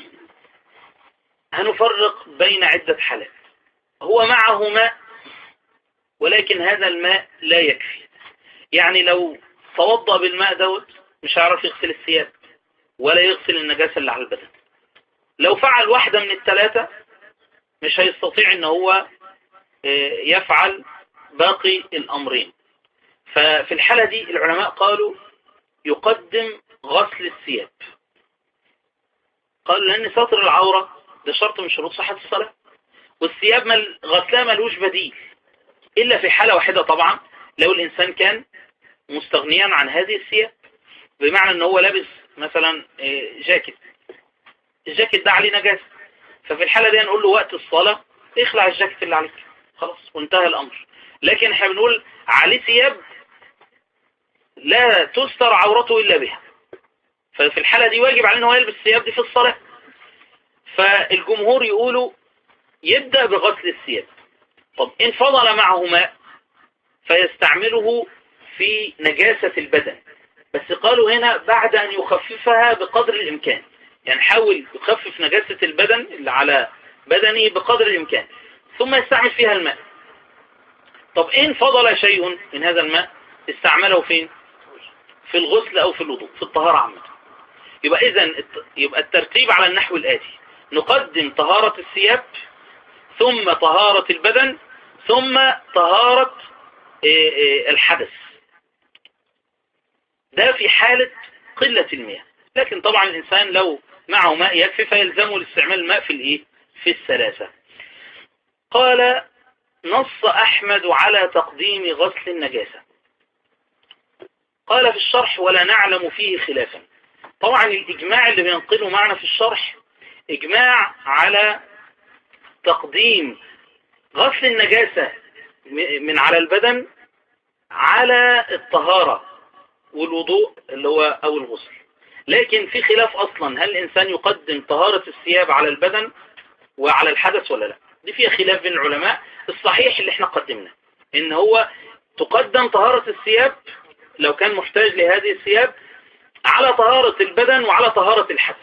هنفرق بين عدة حالات. هو معه ماء ولكن هذا الماء لا يكفي، يعني لو توضأ بالماء دوت مش هيعرف يغسل الثياب ولا يغسل النجاسة اللي على البدن. لو فعل واحدة من الثلاثة مش هيستطيع ان هو يفعل باقي الامرين. ففي الحالة دي العلماء قالوا يقدم غسل الثياب، قالوا لان ستر العورة ده شرط من شروط صحة الصلاة، والثياب مل... غسلها ملوش بديل إلا في حالة واحدة طبعا، لو الإنسان كان مستغنيا عن هذه الثياب، بمعنى أنه هو لابس مثلا جاكيت، الجاكيت ده عليه نجاسة، ففي الحالة دي نقول له وقت الصلاة اخلع الجاكيت اللي عليك خلاص وانتهى الأمر. لكن احنا بنقول عليه ثياب لا تستر عورته إلا بها، ففي الحالة دي واجب عليه أنه يلبس الثياب دي في الصلاة. فالجمهور يقولوا يبدأ بغسل الثياب. طب إن فضل معه ماء فيستعمله في نجاسة البدن، بس قالوا هنا بعد أن يخففها بقدر الإمكان، يعني حاول يخفف نجاسة البدن اللي على بدنه بقدر الإمكان ثم يستعمل فيها الماء. طب إن فضل شيء من هذا الماء استعمله فين؟ في الغسل أو في الوضوء، في الطهارة عامة. يبقى إذن يبقى الترتيب على النحو الآتي: نقدم طهارة الثياب، ثم طهارة البدن، ثم طهارة الحدث. ده في حالة قلة المياه. لكن طبعا الإنسان لو معه ماء يكفي فيلزمه الاستعمال الماء في الإيه؟ في الثلاثة. قال نص أحمد على تقديم غسل النجاسة. قال في الشرح ولا نعلم فيه خلافا. طبعا الإجماع اللي بينقله معنا في الشرح إجماع على تقديم غسل النجاسة من على البدن على الطهارة والوضوء اللي هو أو الغسل. لكن في خلاف أصلا، هل الإنسان يقدم طهارة الثياب على البدن وعلى الحدث ولا لا؟ دي فيها خلاف بين العلماء. الصحيح اللي احنا قدمنا إن هو تقدم طهارة الثياب لو كان محتاج لهذه الثياب على طهارة البدن وعلى طهارة الحدث،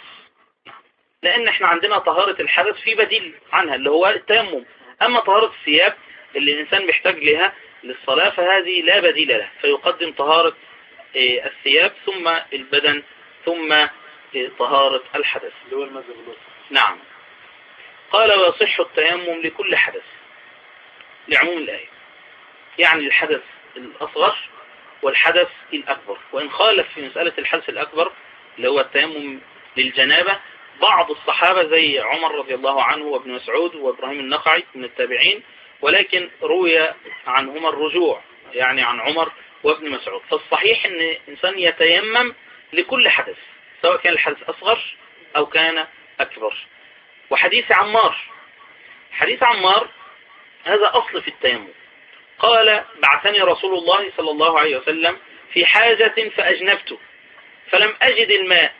لأن احنا عندنا طهارة الحدث في بديل عنها اللي هو التيمم. أما طهارة الثياب اللي الإنسان بيحتاج لها للصلاة فهذه لا بديل له، فيقدم طهارة الثياب ثم البدن ثم طهارة الحدث. نعم. قال ويصح التيمم لكل حدث لعموم الآية، يعني الحدث الأصغر والحدث الأكبر. وإن خالف في مسألة الحدث الأكبر اللي هو التيمم للجنابة بعض الصحابة زي عمر رضي الله عنه وابن مسعود وابراهيم النخعي من التابعين، ولكن روي عنهما الرجوع يعني عن عمر وابن مسعود. فالصحيح ان الانسان يتيمم لكل حدث سواء كان الحدث اصغر او كان اكبر. وحديث عمار، حديث عمار هذا اصل في التيمم. قال بعثني رسول الله صلى الله عليه وسلم في حاجة فاجنبته فلم اجد الماء.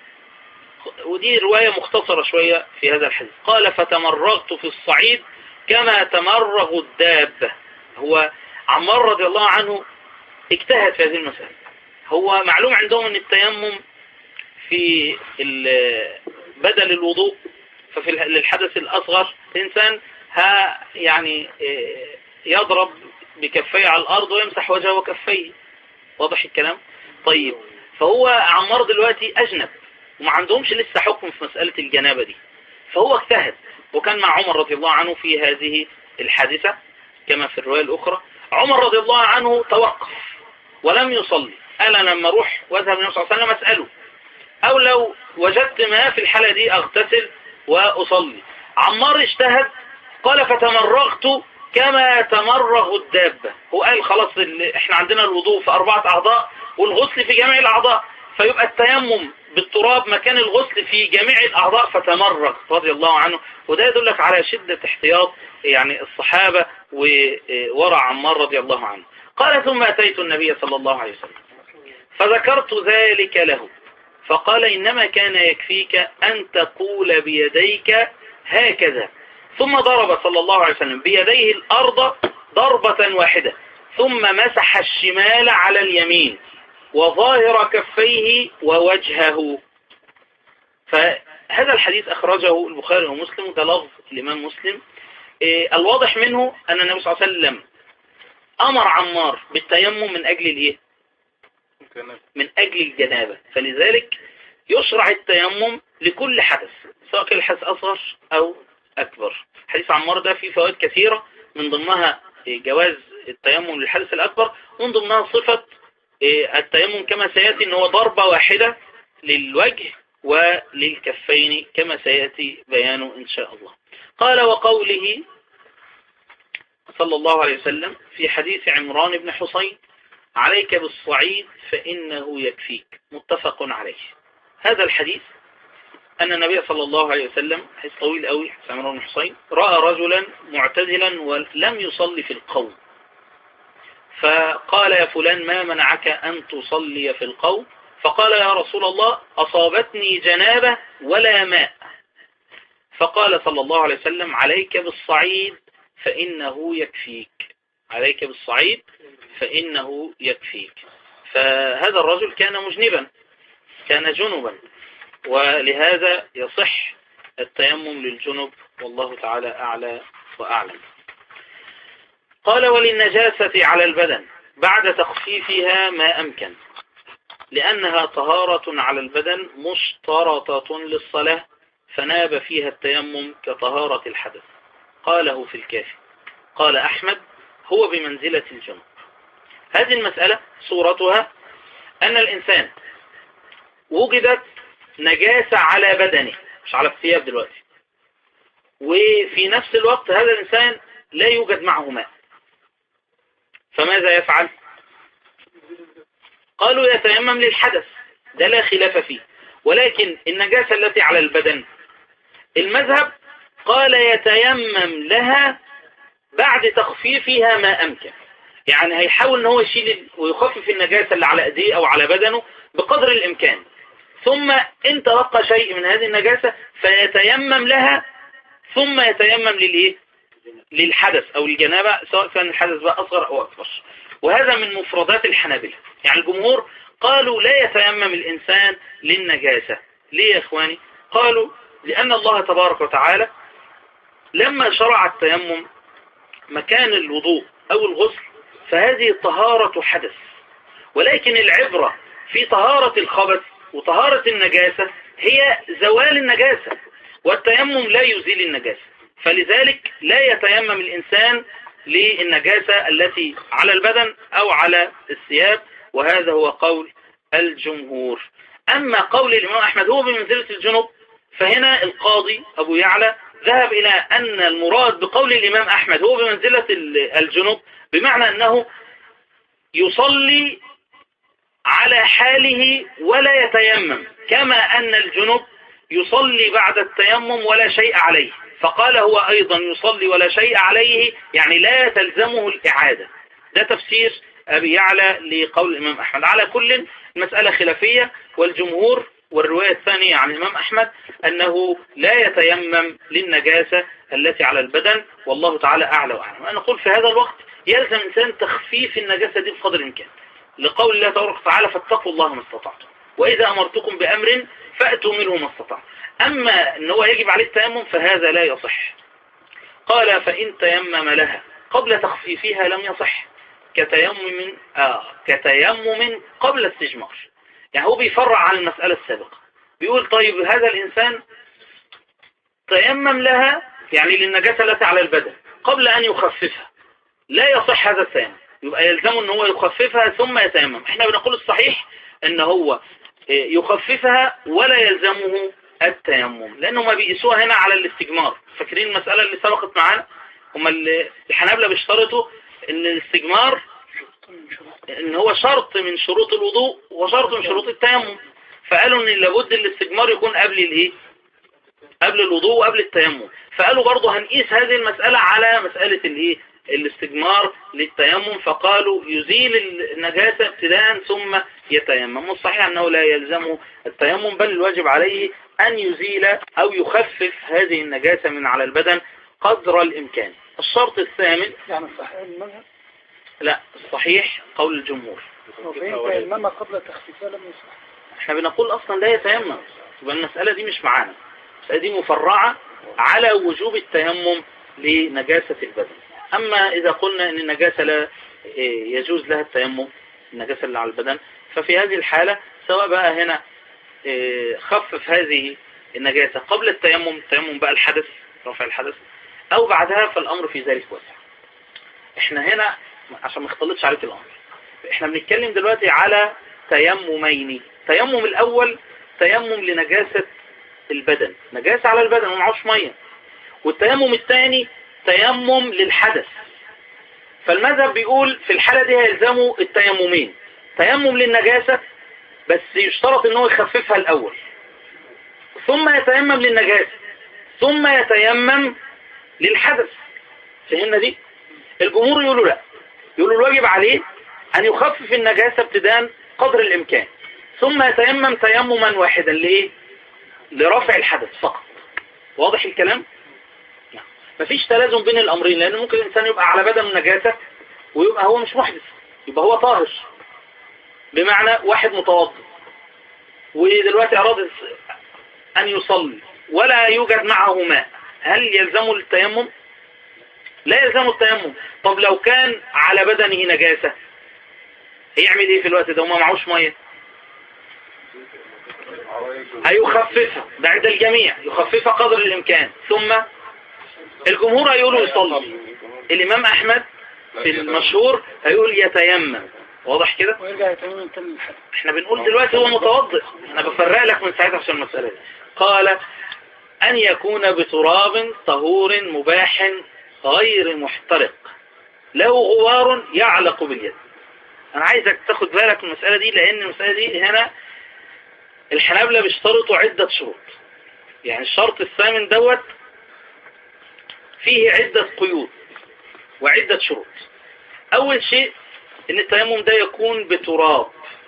ودي رواية مختصرة شوية في هذا الحديث. قال فتمرغت في الصعيد كما تمرغ الدابة. هو عمار رضي الله عنه اجتهد في هذه المسألة. هو معلوم عندهم ان التيمم في بدل الوضوء، ففي الحدث الأصغر الإنسان ها يعني يضرب بكفيه على الأرض ويمسح وجهه وكفيه. واضح الكلام؟ طيب فهو عمار دلوقتي أجنب وما عندهمش لسه حكم في مسألة الجنابة دي، فهو اجتهد وكان مع عمر رضي الله عنه في هذه الحادثة كما في الرواية الأخرى. عمر رضي الله عنه توقف ولم يصلي، قال أنا لما أروح وأذهب النبي صلى الله عليه وسلم أسأله، أو لو وجدت ما في الحالة دي أغتسل وأصلي. عمار اجتهد قال فتمرغت كما تمرغ الدابة. هو قال خلاص احنا عندنا الوضوء في أربعة أعضاء والغسل في جميع الأعضاء، فيبقى التيمم بالتراب مكان الغسل في جميع الأعضاء، فتمرغ رضي الله عنه. وده يدلك على شدة احتياط يعني الصحابة وورع عمار رضي الله عنه. قال ثم أتيت النبي صلى الله عليه وسلم فذكرت ذلك له فقال إنما كان يكفيك أن تقول بيديك هكذا، ثم ضرب صلى الله عليه وسلم بيديه الأرض ضربة واحدة ثم مسح الشمال على اليمين وظاهر كفيه ووجهه. فهذا الحديث أخرجه البخاري ومسلم، ده لفظ الإمام مسلم. إيه الواضح منه أن النبي صلى الله عليه وسلم أمر عمار بالتيمم من أجل الإيه؟ من أجل الجنابة، فلذلك يشرع التيمم لكل حدث سواء كان الحدث أصغر أو أكبر. حديث عمار ده فيه فوائد كثيرة، من ضمنها جواز التيمم للحدث الأكبر، ومن ضمنها صفة التيمم كما سيأتي أنه ضربة واحدة للوجه وللكفين كما سيأتي بيانه إن شاء الله. قال وقوله صلى الله عليه وسلم في حديث عمران بن حسين عليك بالصعيد فإنه يكفيك، متفق عليه. هذا الحديث أن النبي صلى الله عليه وسلم، حديث طويل قوي عمران بن حسين، رأى رجلا معتدلا ولم يصلي في القوم، فقال يا فلان ما منعك أن تصلي في القوم؟ فقال يا رسول الله أصابتني جنابة ولا ماء. فقال صلى الله عليه وسلم عليك بالصعيد فإنه يكفيك، عليك بالصعيد فإنه يكفيك. فهذا الرجل كان مجنبا، كان جنبا، ولهذا يصح التيمم للجنب، والله تعالى أعلى وأعلم. قال وللنجاسة على البدن بعد تخفيفها ما أمكن، لأنها طهارة على البدن مشترطة للصلاة، فناب فيها التيمم كطهارة الحدث. قاله في الكافي. قال أحمد هو بمنزلة الجنب. هذه المسألة صورتها أن الإنسان وجدت نجاسة على بدنه، مش على الثياب دلوقتي، وفي نفس الوقت هذا الإنسان لا يوجد معه ماء، فماذا يفعل؟ قالوا يتيمم للحدث، ده لا خلاف فيه. ولكن النجاسة التي على البدن المذهب قال يتيمم لها بعد تخفيفها ما أمكن، يعني هيحاول ان هو يشيل ويخفف النجاسة اللي على ايديه او على بدنه بقدر الامكان، ثم ان تلقى شيء من هذه النجاسة فيتيمم لها، ثم يتيمم للايه؟ للحدث او الجنابة، سواء كان الحدث بقى اصغر او اكبر. وهذا من مفردات الحنابلة. يعني الجمهور قالوا لا يتيمم الانسان للنجاسة. ليه يا اخواني؟ قالوا لان الله تبارك وتعالى لما شرع التيمم مكان الوضوء او الغسل فهذه الطهارة حدث، ولكن العبرة في طهارة الخبث وطهارة النجاسة هي زوال النجاسة، والتيمم لا يزيل النجاسة، فلذلك لا يتيمم الإنسان للنجاسة التي على البدن أو على الثياب، وهذا هو قول الجمهور. أما قول الإمام أحمد هو بمنزلة الجنوب، فهنا القاضي أبو يعلى ذهب إلى أن المراد بقول الإمام أحمد هو بمنزلة الجنوب بمعنى أنه يصلي على حاله ولا يتيمم، كما أن الجنوب يصلي بعد التيمم ولا شيء عليه، فقال هو أيضا يصلي ولا شيء عليه، يعني لا تلزمه الإعادة. ده تفسير أبي يعلى لقول الإمام أحمد. على كل مسألة خلافية، والجمهور والرواية الثانية عن الإمام أحمد أنه لا يتيمم للنجاسة التي على البدن، والله تعالى أعلى وأعلم. أنا أقول في هذا الوقت يلزم الإنسان تخفيف النجاسة دي بقدر الإمكان، لقول الله تبارك وتعالى فاتقوا الله ما استطعتم، وإذا أمرتكم بأمر فأتوا منه ما استطعتم. أما أن هو يجب عليه التيمم فهذا لا يصح. قال فإن تيمم لها قبل تخفيفها لم يصح، كتيمم آه كتيمم قبل استجمار. يعني هو بيفرع عن المسألة السابقة، بيقول طيب هذا الإنسان تيمم لها يعني للنجاسة التي على البدن قبل أن يخففها، لا يصح هذا التيمم، يبقى يلزمه أن هو يخففها ثم يتيمم. احنا بنقول الصحيح أن هو يخففها ولا يلزمه التيمم، لأنه ما بيقيسوها هنا على الاستجمار. فاكرين المسألة اللي سبقت معانا؟ هم الحنابلة بيشترطوا أن الاستجمار ان هو شرط من شروط الوضوء وشرط من شروط التيمم، فقالوا ان لابد الاستجمار يكون قبل الايه؟ قبل الوضوء وقبل التيمم. فقالوا برضه هنقيس هذه المسألة على مسألة الايه؟ الاستجمار للتيمم، فقالوا يزيل النجاسة ابتداء ثم يتيمم. والصحيح انه لا يلزمه التيمم، بل الواجب عليه ان يزيل او يخفف هذه النجاسة من على البدن قدر الامكان. الشرط الثامن يعني صحيح المذهب؟ لا، الصحيح قول الجمهور. وفين تيمم قبل تخفيفها لم يصح؟ احنا بنقول اصلا لا يتيمم، يبقى المسألة دي مش معانا، المسألة دي مفرعة على وجوب التيمم لنجاسة البدن. اما اذا قلنا ان النجاسة لا يجوز لها التيمم، النجاسة اللي على البدن، ففي هذه الحالة سواء بقى هنا خفف هذه النجاسة قبل التيمم، التيمم بقى الحدث، رفع الحدث، او بعدها، فالامر في ذلك واسع. احنا هنا عشان ما اختلطش عليك الامر، احنا بنتكلم دلوقتي على تيممين. تيمم الاول تيمم لنجاسة البدن، نجاسة على البدن ومعوش مية، والتيمم الثاني تيمم للحدث. فالمذهب بيقول في الحالة دي هيلزموا التيممين، تيمم للنجاسة بس يشترط ان هو يخففها الاول، ثم يتيمم للنجاسة، ثم يتيمم للحدث. فهمنا دي؟ الجمهور يقولوا لا، يقولوا الواجب عليه أن يخفف النجاسة ابتداء قدر الإمكان، ثم يتيمم تيمما واحدا لإيه؟ لرفع الحدث فقط. واضح الكلام؟ نعم. مفيش تلازم بين الأمرين، لأن ممكن الإنسان يبقى على بدن النجاسة ويبقى هو مش محدث، يبقى هو طاهر، بمعنى واحد متوضئ ودلوقتي أراد أن يصلي ولا يوجد معه ماء، هل يلزمه التيمم؟ لا يلزمه التيمم. طب لو كان على بدنه نجاسة هيعمل ايه في الوقت ده وما معوش مية؟ هيخففها بعد الجميع، يخففها قدر الامكان، ثم الجمهور هيقولوا يصلي. الامام احمد في المشهور هيقول يتيمم، واضح كده؟ ويرجع يتمم تاني الحدث. احنا بنقول دلوقتي هو متوضئ، انا بفرق لك من ساعتها عشان المسألة دي. قال أن يكون بتراب طهور مباح غير محترق له غبار يعلق باليد. أنا عايزك تاخد بالك من المسألة دي، لأن المسألة دي هنا الحنابلة بيشترطوا عدة شروط. يعني الشرط الثامن دوت فيه عدة قيود وعدة شروط. أول شيء إن التيمم ده يكون بتراب،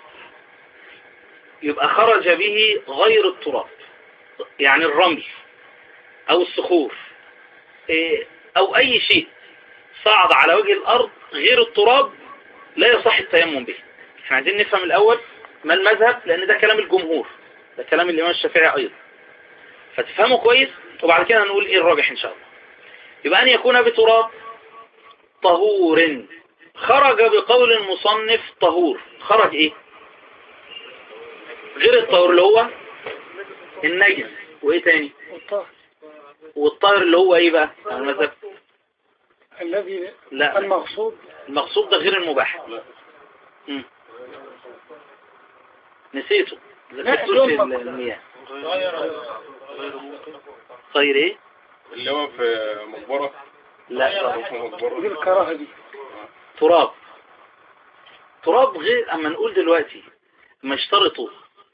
يبقى خرج به غير التراب، يعني الرمل أو الصخور أو أي شيء صعد على وجه الأرض غير التراب لا يصح التيمم به. احنا عايزين نفهم الأول ما المذهب، لأن ده كلام الجمهور، ده كلام الإمام الشافعي أيضا، فتفهموا كويس وبعد كده هنقول إيه الراجح إن شاء الله. يبقى أن يكون بتراب طهور، خرج بقول المصنف طهور، خرج إيه غير الطهور اللي هو النجس، وإيه تاني والطاهر والطاهر اللي هو إيه بقى المذهب الذي لا المقصود المقصود ده غير المباح. مم. نسيته ذكرته في المياه. غير ايه اللي هو في مقبرة؟ لا دي الكراهة دي. تراب تراب غير. اما نقول دلوقتي ما اشترطوا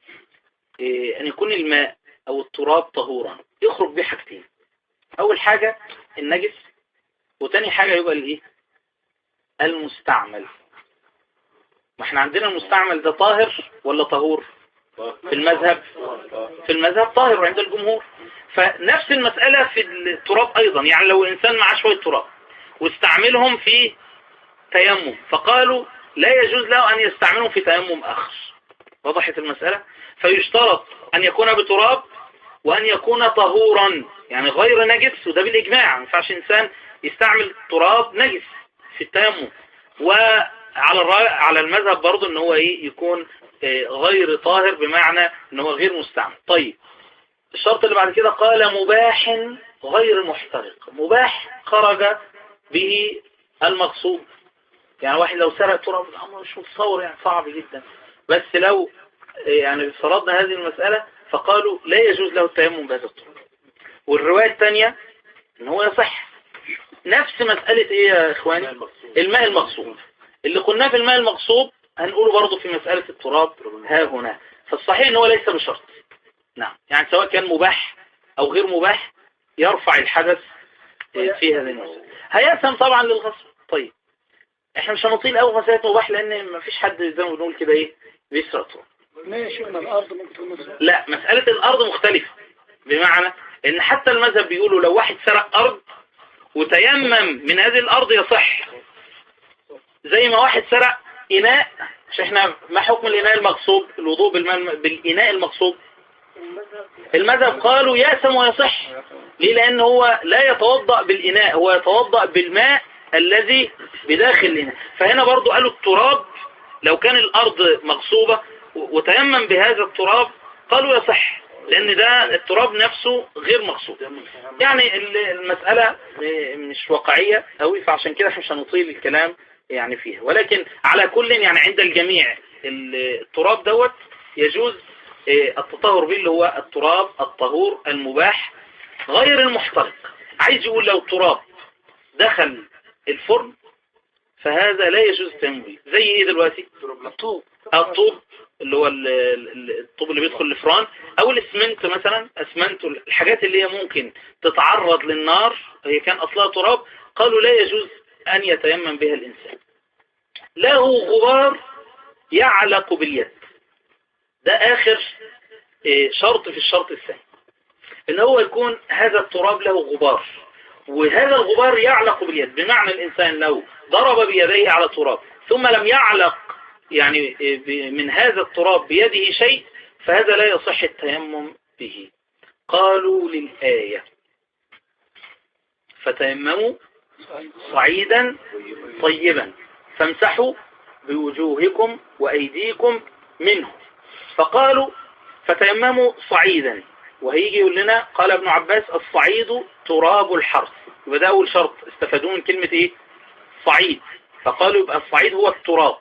إيه ان يكون الماء او التراب طهورا يخرج به حاجتين. اول حاجة النجس، وتاني حاجة يبقى الايه المستعمل. ما احنا عندنا المستعمل ده طاهر ولا طهور؟ في المذهب في المذهب طاهر عند الجمهور. فنفس المسألة في التراب ايضا، يعني لو الانسان معاه شوية تراب واستعملهم في تيمم فقالوا لا يجوز له ان يستعملهم في تيمم اخر. وضحت المسألة؟ فيشترط ان يكون بتراب وان يكون طهورا، يعني غير نجس، وده بالاجماع. ما ينفعش انسان يستعمل تراب نجس في التيمم. وعلى الرأي على المذهب برضو ان هو ايه يكون غير طاهر، بمعنى ان هو غير مستعمل. طيب الشرط اللي بعد كده قال مباح غير محترق. مباح خرج به المقصود، يعني واحد لو سرق تراب الامر مش متصور، يعني صعب جدا، بس لو يعني فرضنا هذه المسألة فقالوا لا يجوز له التيمم بهذا التراب. والرواية الثانية ان هو يصح. نفس مسألة ايه يا اخواني؟ الماء المغصوب. اللي قلناه في الماء المغصوب هنقوله برضو في مسألة التراب ها هنا. فالصحيح ان هو ليس بشرط. نعم، يعني سواء كان مباح او غير مباح يرفع الحدث في هذه المسألة. هيأثم طبعا للغسل. طيب احنا مش هنطيل قوي مسألة مباح، لان ما فيش حد زي ما بنقول كده ايه بيسرق تراب. ماشي، من الارض ممكن تكون مسألة. لا، مسألة الارض مختلفة، بمعنى ان حتى المذهب بيقولوا لو واحد سرق ارض وتيمم من هذه الارض يصح. زي ما واحد سرق اناء، مش احنا ما حكم الاناء المغصوب؟ الوضوء بالماء بالاناء المغصوب. المذهب قالوا يأثم ويصح. ليه؟ لان هو لا يتوضأ بالاناء، هو يتوضأ بالماء الذي بداخل الاناء. فهنا برضو قالوا التراب لو كان الارض مغصوبة وتيمم بهذا التراب قالوا يصح، لان ده التراب نفسه غير مغصوب. يعني المسألة مش واقعية قوي، فعشان كده مش هنطيل الكلام يعني فيها. ولكن على كل يعني عند الجميع التراب دوت يجوز التطهر به، اللي هو التراب الطهور المباح غير المحترق. عايز يقول لو التراب دخل الفرن فهذا لا يجوز التيمم به. زي ايه دلوقتي؟ الطوب الطوب اللي هو الطوب اللي بيدخل الفران، او الاسمنت مثلا، اسمنت، الحاجات اللي هي ممكن تتعرض للنار هي كان اصلها تراب، قالوا لا يجوز ان يتيمم بها الانسان. له غبار يعلق باليد. ده اخر شرط في الشرط الثاني، ان هو يكون هذا التراب له غبار، وهذا الغبار يعلق باليد، بمعنى الانسان لو ضرب بيديه على تراب ثم لم يعلق يعني من هذا التراب بيده شيء فهذا لا يصح التيمم به. قالوا للآية فتيمموا صعيدا طيبا فامسحوا بوجوهكم وأيديكم منه. فقالوا فتيمموا صعيدا، وهيجي يقول لنا قال ابن عباس الصعيد تراب الحرث. يبقى ده أول شرط استفادوه من كلمة إيه؟ صعيد. فقالوا يبقى الصعيد هو التراب،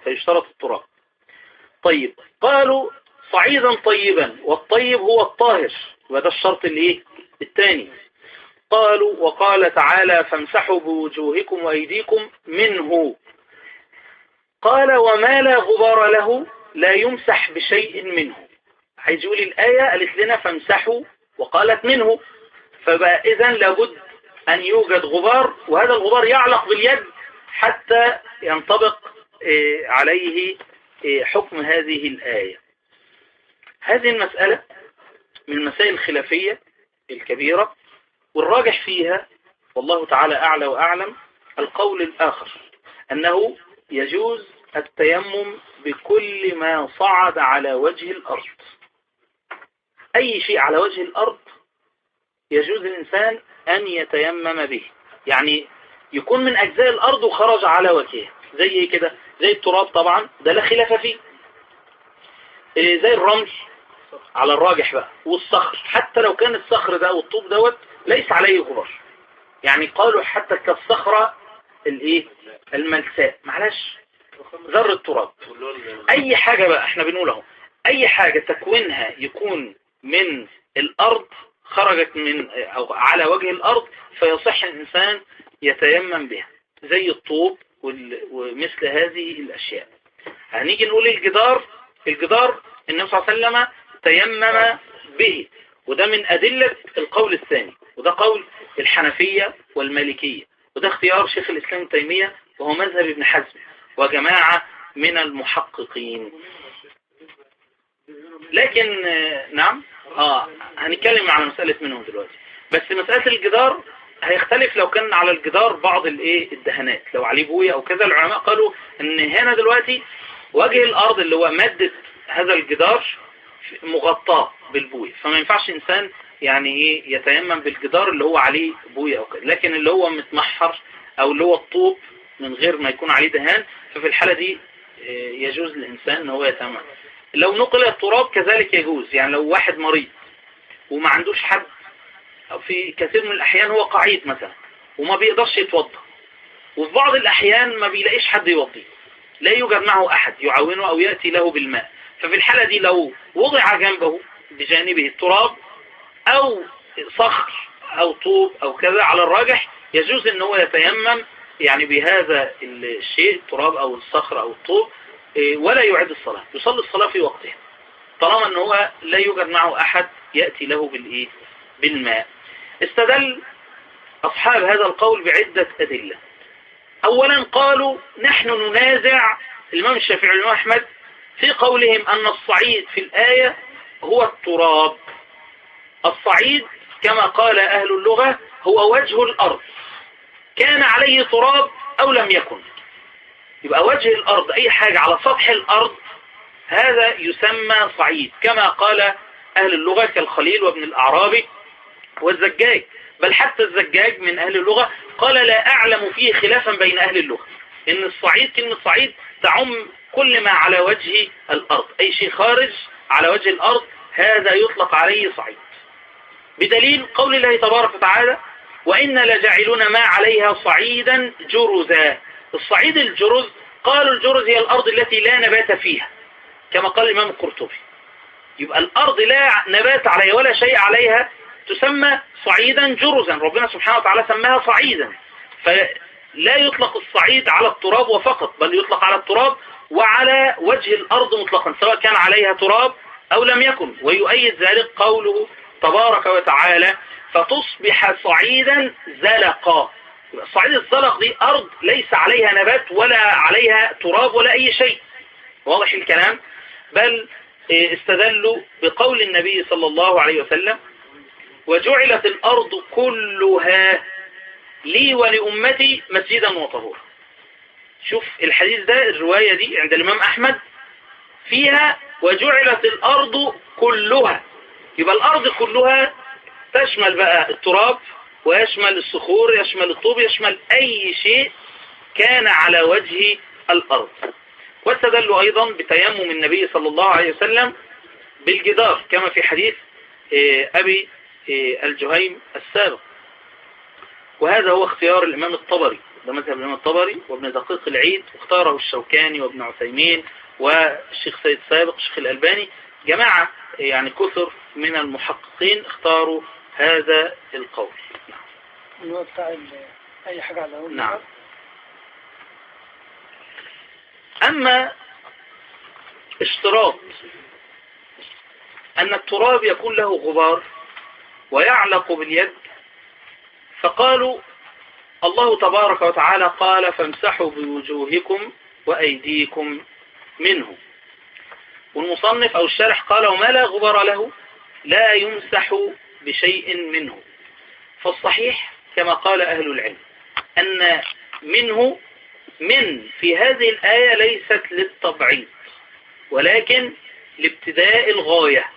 فيشترط التراب. طيب قالوا صعيدا طيبا، والطيب هو الطاهر، وهذا الشرط الايه الثاني. قالوا وقال تعالى فامسحوا بوجوهكم وأيديكم منه. قال وما لا غبار له لا يمسح بشيء منه. عايز يقول الآية قالت لنا فامسحوا وقالت منه، فبقى إذن لابد أن يوجد غبار، وهذا الغبار يعلق باليد حتى ينطبق عليه حكم هذه الآية. هذه المسألة من المسائل الخلافية الكبيرة، والراجح فيها والله تعالى أعلى وأعلم القول الآخر أنه يجوز التيمم بكل ما صعد على وجه الأرض. أي شيء على وجه الأرض يجوز الإنسان أن يتيمم به، يعني يكون من أجزاء الأرض وخرج على وجهه. زي كده، زي التراب طبعا ده لا خلاف فيه، زي الرمل على الراجح بقى، والصخر حتى لو كان الصخر ده والطوب دوت ليس عليه غبار، يعني قالوا حتى كالصخرة الايه الملساء معلش ذرة تراب. اي حاجة بقى احنا بنقوله، اي حاجة تكوينها يكون من الارض، خرجت من او على وجه الارض، فيصح الانسان يتيمم بها، زي الطوب ومثل هذه الاشياء. هنيجي نقول الجدار، الجدار النبي صلى الله عليه وسلم تيمم به، وده من أدلة القول الثاني، وده قول الحنفية والمالكية، وده اختيار شيخ الإسلام ابن تيمية وهو مذهب ابن حزم وجماعة من المحققين. لكن نعم اه هنتكلم على مسألة منهم دلوقتي، بس مسألة الجدار هيختلف لو كان على الجدار بعض الايه الدهانات، لو عليه بوية او كذا. العلماء قالوا ان هنا دلوقتي وجه الارض اللي هو مادة هذا الجدار مغطاه بالبوية، فما ينفعش انسان يعني ايه يتيمم بالجدار اللي هو عليه بوية او كده. لكن اللي هو متمحر او اللي هو الطوب من غير ما يكون عليه دهان، ففي الحالة دي يجوز للانسان ان هو يتيمم. لو نقل التراب كذلك يجوز، يعني لو واحد مريض وما عندوش حد، أو في كثير من الأحيان هو قعيد مثلا وما بيقدرش يتوضا، وفي بعض الأحيان ما بيلاقيش حد يوضيه، لا يوجد معه أحد يعاونه أو يأتي له بالماء، ففي الحالة دي لو وضع جنبه بجانبه التراب أو صخر أو طوب أو كذا، على الراجح يجوز أن هو يتيمم يعني بهذا الشيء، التراب أو الصخر أو الطوب، ولا يعيد الصلاة، يصلي الصلاة في وقتها طالما أنه هو لا يوجد معه أحد يأتي له بالإيه بالماء. استدل أصحاب هذا القول بعدة أدلة. أولا قالوا نحن ننازع الإمام الشافعي والإمام أحمد في قولهم أن الصعيد في الآية هو التراب. الصعيد كما قال أهل اللغة هو وجه الأرض، كان عليه تراب أو لم يكن. يبقى وجه الأرض أي حاجة على سطح الأرض هذا يسمى صعيد، كما قال أهل اللغة كالخليل وابن الأعرابي والزجاج. بل حتى الزجاج من أهل اللغة قال لا أعلم فيه خلافا بين أهل اللغة، إن الصعيد كلمة صعيد تعم كل ما على وجه الأرض، أي شيء خارج على وجه الأرض هذا يطلق عليه صعيد، بدليل قول الله تبارك وتعالى وإن لجعلون ما عليها صعيدا جرزا. الصعيد الجرز قالوا الجرز هي الأرض التي لا نبات فيها، كما قال الإمام القرطبي. يبقى الأرض لا نبات عليها ولا شيء عليها تسمى صعيدا جرزا، ربنا سبحانه وتعالى سماها صعيدا. فلا يطلق الصعيد على التراب وفقط، بل يطلق على التراب وعلى وجه الأرض مطلقا، سواء كان عليها تراب أو لم يكن. ويؤيد ذلك قوله تبارك وتعالى فتصبح صعيدا زلقا. الصعيد الزلق دي أرض ليس عليها نبات ولا عليها تراب ولا أي شيء، واضح الكلام. بل استدلوا بقول النبي صلى الله عليه وسلم وجعلت الأرض كلها لي ولأمتي مسجدا وطهورا. شوف الحديث ده، الرواية دي عند الإمام أحمد فيها وجعلت الأرض كلها، يبقى الأرض كلها تشمل بقى التراب ويشمل الصخور، يشمل الطوب، يشمل أي شيء كان على وجه الأرض. واستدلوا أيضا بتيمم النبي صلى الله عليه وسلم بالجدار كما في حديث أبي الجهيم السابق، وهذا هو اختيار الإمام الطبري ده مذهب الإمام الطبري وابن دقيق العيد، واختاره الشوكاني وابن عثيمين والشيخ سيد سابق والشيخ الألباني. جماعة يعني كثر من المحققين اختاروا هذا القول. اللي هو بتاع أي حاجة على أول. نعم. أما اشتراط أن التراب يكون له غبار ويعلق باليد، فقالوا الله تبارك وتعالى قال فامسحوا بوجوهكم وأيديكم منه، والمصنف أو الشارح قال وما لا غبار له لا يمسح بشيء منه. فالصحيح كما قال أهل العلم أن منه من في هذه الآية ليست للتبعيض ولكن لابتداء الغاية.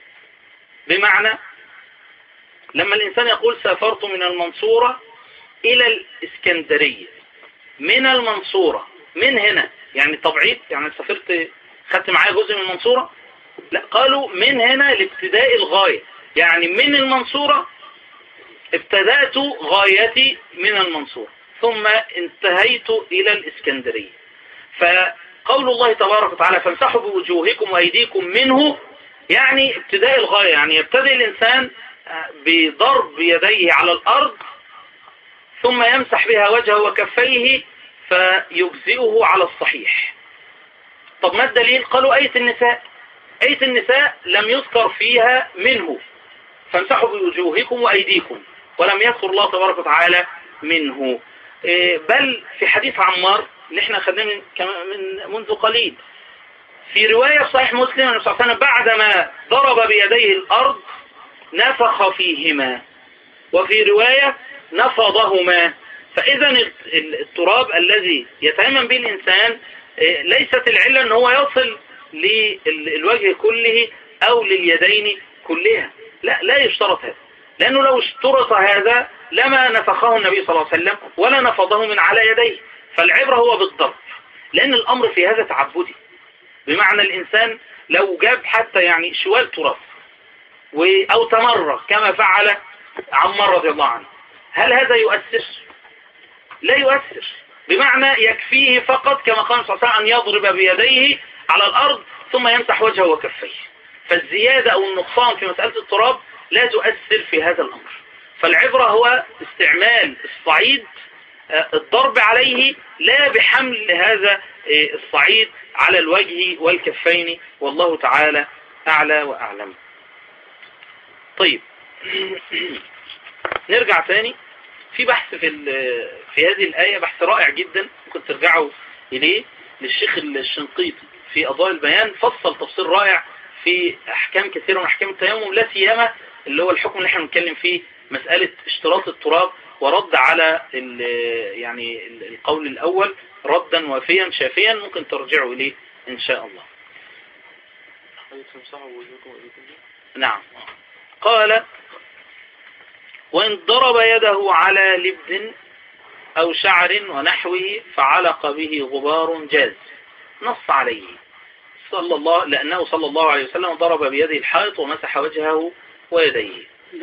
بمعنى لما الإنسان يقول سافرت من المنصورة إلى الإسكندرية، من المنصورة من هنا يعني تبعيض، يعني سافرت خدت معايا جزء من المنصورة؟ لا، قالوا من هنا لابتداء الغاية، يعني من المنصورة ابتدأت غايتي من المنصورة ثم انتهيت إلى الإسكندرية. فقول الله تبارك وتعالى فامسحوا بوجوهكم وأيديكم منه يعني ابتداء الغاية، يعني يبتدئ الإنسان بضرب يديه على الأرض ثم يمسح بها وجهه وكفيه فيجزئه على الصحيح. طب ما الدليل؟ قالوا آية النساء. آية النساء لم يذكر فيها منه فامسحوا بوجوهكم وأيديكم، ولم يذكر الله تبارك وتعالى منه. بل في حديث عمار اللي احنا خدناه من من منذ قليل في رواية صحيح مسلم النبي صلى الله عليه وسلم بعدما ضرب بيديه الأرض نفخ فيهما، وفي رواية نفضهما. فإذا التراب الذي يتيمم به الإنسان ليست العلة أن هو يصل للوجه كله أو لليدين كلها، لا لا يشترط هذا، لأنه لو اشترط هذا لما نفخه النبي صلى الله عليه وسلم ولا نفضه من على يديه. فالعبرة هو بالضبط، لأن الأمر في هذا تعبدي. بمعنى الإنسان لو جاب حتى يعني شوال تراب أو تمرغ كما فعل عمار رضي الله عنه، هل هذا يؤثر؟ لا يؤثر. بمعنى يكفيه فقط كما قال صلى الله عليه وسلم أن يضرب بيديه على الأرض ثم يمسح وجهه وكفيه. فالزيادة أو النقصان في مسألة التراب لا تؤثر في هذا الأمر. فالعبرة هو استعمال الصعيد الضرب عليه لا بحمل هذا الصعيد على الوجه والكفين، والله تعالى أعلى وأعلم. طيب نرجع ثاني في بحث في في هذه الآية، بحث رائع جدا ممكن ترجعوا إليه للشيخ الشنقيطي في أضواء البيان، فصل تفصيل رائع في أحكام كثيرة من أحكام التيمم، لا سيما اللي هو الحكم اللي احنا بنتكلم فيه مسألة اشتراط التراب، ورد على ال يعني القول الأول ردا وافيا شافيا، ممكن ترجعوا إليه إن شاء الله. نعم. قال وإن ضرب يده على لبد أو شعر ونحوه فعلق به غبار جاز، نص عليه صلى الله لأنه صلى الله عليه وسلم ضرب بيده الحائط ومسح وجهه ويديه.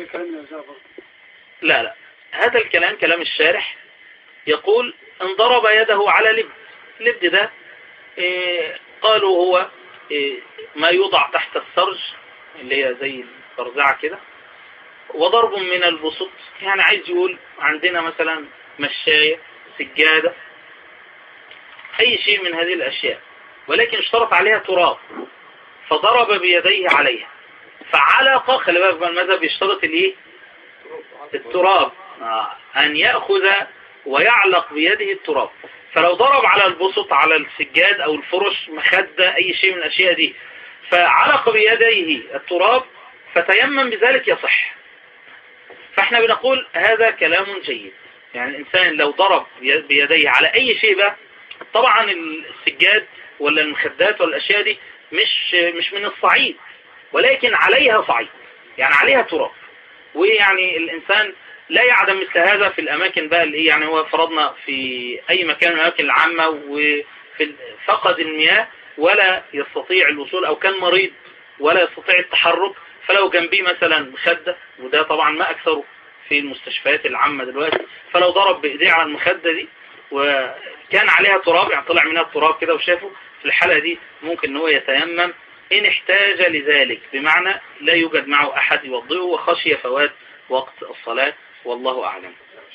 لا لا، هذا الكلام كلام الشارح، يقول ان ضرب يده على لبد. لبد ده إيه قالوا هو إيه ما يوضع تحت السرج اللي هي زي البرزعة كده، وضرب من البسط، يعني عايز يقول عندنا مثلا مشاية سجادة اي شيء من هذه الاشياء، ولكن اشترط عليها تراب فضرب بيديه عليها فعلق. خلي بالك بقى المذهب يشترط الايه؟ التراب، آه. ان يأخذ ويعلق بيده التراب. فلو ضرب على البسط على السجاد او الفرش مخدة اي شيء من الاشياء دي فعلق بيديه التراب فتيمم بذلك يصح. فاحنا بنقول هذا كلام جيد، يعني الانسان لو ضرب بيديه على اي شيء بقى، طبعا السجاد ولا المخدات ولا الاشياء دي مش مش من الصعيد، ولكن عليها صعيد يعني عليها تراب، ويعني الانسان لا يعدم مثل هذا في الاماكن بقى اللي يعني هو فرضنا في اي مكان من الاماكن العامة وفي فقد المياه ولا يستطيع الوصول او كان مريض ولا يستطيع التحرك، فلو جنبيه مثلا مخدة، وده طبعا ما اكثره في المستشفيات العامة دلوقتي، فلو ضرب بايديه على المخدة دي وكان عليها تراب، يعني طلع منها التراب كده وشافه، في الحالة دي ممكن ان هو يتيمم إن احتاج لذلك، بمعنى لا يوجد معه أحد يوضئه وخشي فوات وقت الصلاة، والله أعلم.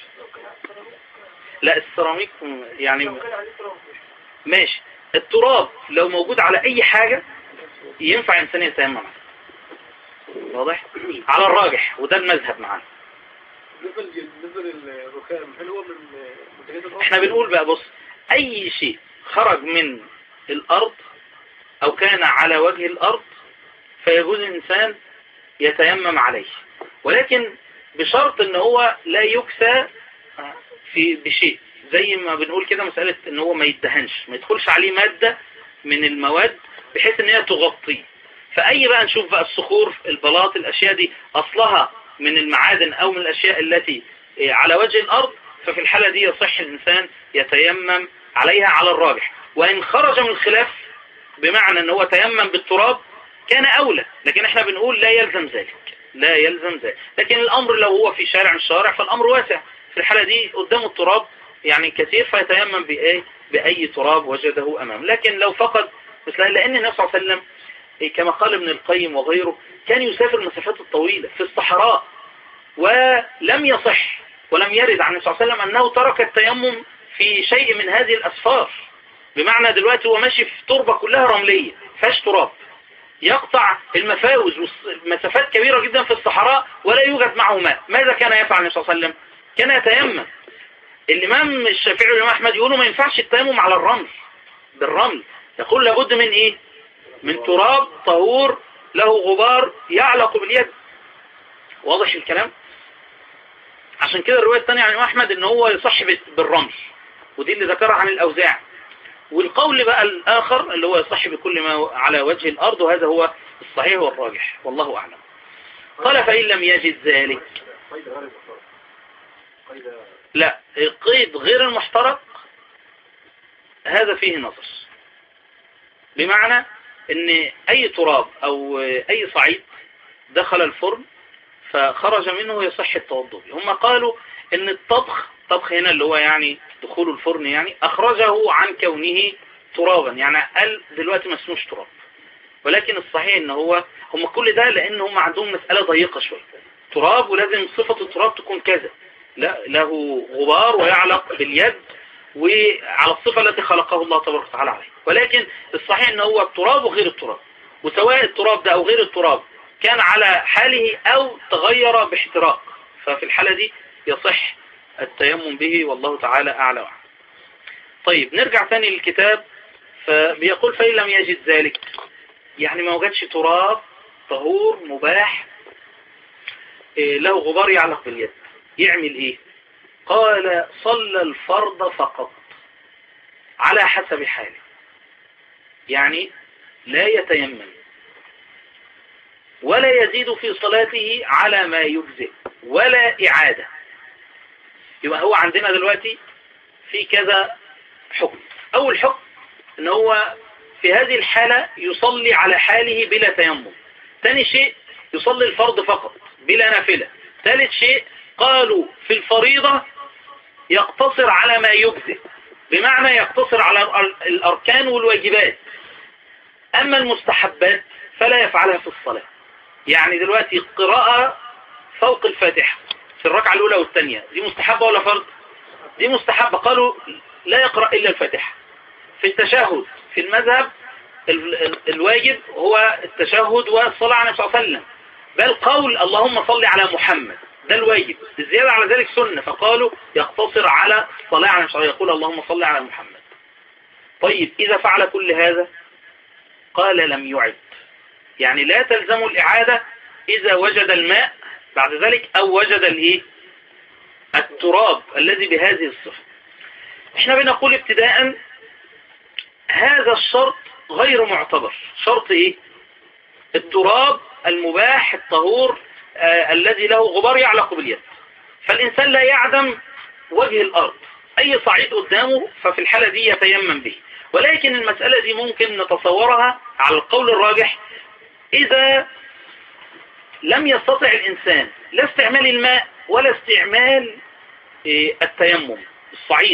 لا السيراميك يعني ماشي، التراب لو موجود على أي حاجة ينفع إنسان يتيمم عليه، واضح؟ على الراجح، وده المذهب معانا. بالنسبة للرخام هل هو من منتجات الأرض؟ احنا بنقول بقى بص، أي شيء خرج من الأرض أو كان على وجه الأرض فيجوز الإنسان يتيمم عليه، ولكن بشرط ان هو لا يكسى في بشيء، زي ما بنقول كده مسألة ان هو ما يدهنش، ما يدخلش عليه مادة من المواد بحيث ان هي تغطيه. فأي بقى نشوف بقى الصخور، البلاط، الأشياء دي أصلها من المعادن أو من الأشياء التي على وجه الأرض، ففي الحالة دي يصح الإنسان يتيمم عليها على الراجح. وإن خرج من الخلاف بمعنى ان هو تيمم بالتراب كان أولى، لكن احنا بنقول لا يلزم ذلك، لا يلزم ذلك. لكن الأمر لو هو في شارع من الشوارع فالأمر واسع، في الحالة دي قدام التراب يعني كثير فيتيمم بأي بأي تراب وجده أمامه. لكن لو فقد مثل، لأن النبي صلى الله عليه وسلم كما قال ابن القيم وغيره كان يسافر المسافات الطويلة في الصحراء، ولم يصح ولم يرد عن النبي صلى الله عليه وسلم أنه ترك التيمم في شيء من هذه الأسفار، بمعنى دلوقتي هو ماشي في تربة كلها رملية فاش تراب، يقطع المفاوز مسافات كبيرة جدا في الصحراء ولا يوجد معه ماء، ماذا كان يفعل النبي صلى الله عليه وسلم؟ كان يتيمم. الإمام الشافعي والإمام أحمد يقولوا ما ينفعش التيمم على الرمل بالرمل، يقول لابد من إيه؟ من تراب طهور له غبار يعلق باليد. واضح الكلام؟ عشان كده الرواية الثانية عن الإمام أحمد إن هو يصح بالرمل، ودي اللي ذكرها عن الأوزاع. والقول بقى الآخر اللي هو يصح بكل ما على وجه الأرض، وهذا هو الصحيح والراجح، والله أعلم. قال فإن لم يجد ذلك، لا قيد غير المحترق هذا فيه نظر، بمعنى ان اي تراب او اي صعيد دخل الفرن فخرج منه يصح التوضؤ. هم قالوا ان الطبخ، طبخ هنا اللي هو يعني دخول الفرن، يعني اخرجه عن كونه ترابا، يعني قال دلوقتي ما اسموش تراب. ولكن الصحيح ان هو هم كل ده لان هم عندهم مسألة ضيقة شوية، تراب ولازم صفة التراب تكون كذا، لا له غبار ويعلق باليد وعلى الصفة التي خلقه الله تبارك وتعالى عليه. ولكن الصحيح ان هو التراب وغير التراب، وسواء التراب ده او غير التراب كان على حاله او تغير باحتراق، ففي الحالة دي يصح التيمم به، والله تعالى اعلى وأعلم. طيب نرجع ثاني للكتاب، فبيقول فإن لم يجد ذلك، يعني ما وجدش تراب طهور مباح له غبار يعلق باليد، يعمل ايه؟ قال صلى الفرض فقط على حسب حاله، يعني لا يتيمم ولا يزيد في صلاته على ما يجزئ ولا إعادة. يبقى هو عندنا دلوقتي في كذا حكم. أول حكم ان هو في هذه الحالة يصلي على حاله بلا تيمم. ثاني شيء يصلي الفرض فقط بلا نافلة. ثالث شيء قالوا في الفريضة يقتصر على ما يجزئ، بمعنى يقتصر على الأركان والواجبات، أما المستحبات فلا يفعلها في الصلاة. يعني دلوقتي القراءة فوق الفاتحة في الركعة الأولى والثانية دي مستحبة ولا فرض؟ دي مستحبة، قالوا لا يقرأ إلا الفاتحة. في التشهد في المذهب الواجب هو التشهد والصلاة على النبي صلى الله عليه وسلم، بل قول اللهم صل على محمد ده الواجب، الزيادة على ذلك سنة، فقالوا يقتصر على الصلاة على النبي، يقول اللهم صل على محمد. طيب إذا فعل كل هذا قال لم يعد، يعني لا تلزم الإعادة إذا وجد الماء بعد ذلك أو وجد الإيه؟ التراب الذي بهذه الصفة. احنا بنقول ابتداء هذا الشرط غير معتبر. شرط ايه؟ التراب المباح الطهور آه الذي له غبار يعلق باليد. فالإنسان لا يعدم وجه الأرض، أي صعيد قدامه ففي الحالة دي يتيمم به. ولكن المسألة دي ممكن نتصورها على القول الراجح إذا لم يستطع الإنسان لا استعمال الماء ولا استعمال آه التيمم. الصعيد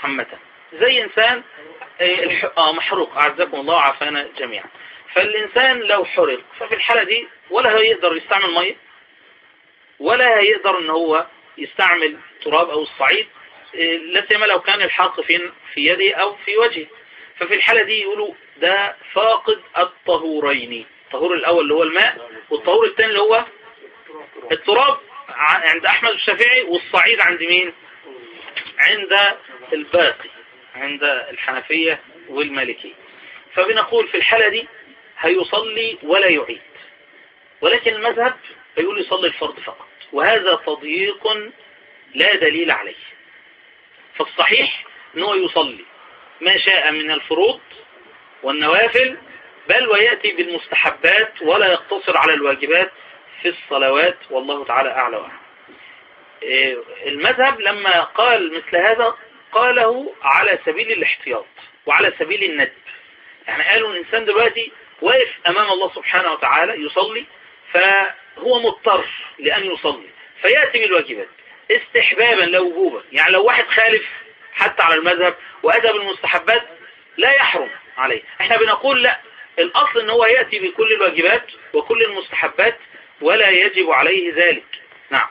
عامة، زي إنسان آه محروق، أعزكم الله وعافانا جميعا. فالإنسان لو حرق ففي الحالة دي ولا هيقدر يستعمل مية ولا هيقدر ان هو يستعمل تراب او الصعيد، لا سيما لو كان الحرق في في يده او في وجهه. ففي الحالة دي يقولوا ده فاقد الطهورين، الطهور الاول اللي هو الماء، والطهور الثاني اللي هو التراب عند احمد الشافعي، والصعيد عند مين؟ عند الباقي، عند الحنفية والمالكية. فبنقول في الحالة دي هيصلي ولا يعيد، ولكن المذهب يقول يصلي الفرض فقط، وهذا تضييق لا دليل عليه. فالصحيح أنه يصلي ما شاء من الفروض والنوافل، بل ويأتي بالمستحبات ولا يقتصر على الواجبات في الصلوات، والله تعالى أعلى وأعلم. المذهب لما قال مثل هذا قاله على سبيل الاحتياط وعلى سبيل الندب، يعني قالوا الإنسان دلوقتي واقف أمام الله سبحانه وتعالى يصلي، فهو مضطر لأن يصلي فيأتي بالواجبات استحبابا لا وجوبا. يعني لو واحد خالف حتى على المذهب وأتى بالمستحبات لا يحرم عليه. احنا بنقول لا، الأصل ان هو يأتي بكل الواجبات وكل المستحبات ولا يجب عليه ذلك. نعم.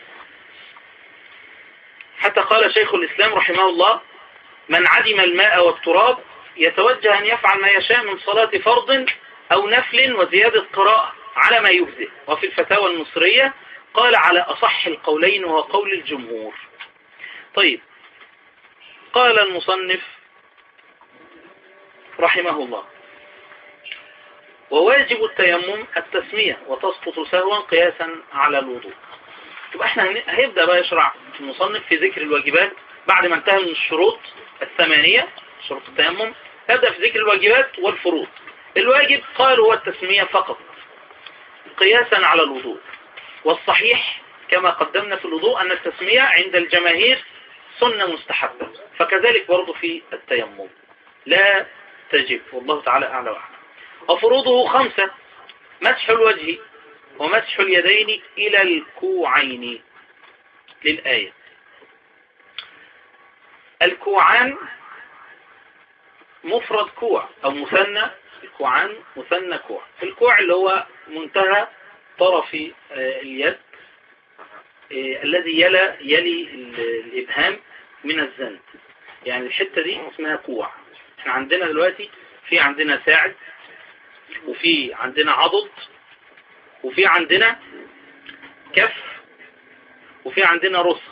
حتى قال شيخ الإسلام رحمه الله: من عدم الماء والتراب يتوجه أن يفعل ما يشاء من صلاة فرض أو نفل وزيادة قراءة على ما يجزئ. وفي الفتاوى المصرية قال على أصح القولين وهو قول الجمهور. طيب، قال المصنف رحمه الله: وواجب التيمم التسمية وتسقط سهوا قياسا على الوضوء. يبقى احنا هيبدأ بقى يشرع المصنف في ذكر الواجبات بعد ما انتهى من الشروط الثمانية، شروط التيمم، يبدأ في ذكر الواجبات والفروض. الواجب قال هو التسمية فقط قياسا على الوضوء، والصحيح كما قدمنا في الوضوء أن التسمية عند الجماهير سنة مستحبة، فكذلك برضو في التيمم لا تجب، والله تعالى أعلى وأعلم. وفروضه خمسة: مسح الوجه ومسح اليدين إلى الكوعين للآية. الكوعان مفرد كوع أو مثنى، الكوعان مثنى كوع. الكوع اللي هو منتهى طرف اليد الذي يلي, يلي الإبهام من الزند، يعني الحتة دي اسمها كوع. احنا عندنا دلوقتي في عندنا ساعد، وفي عندنا عضد، وفي عندنا كف، وفي عندنا رسغ.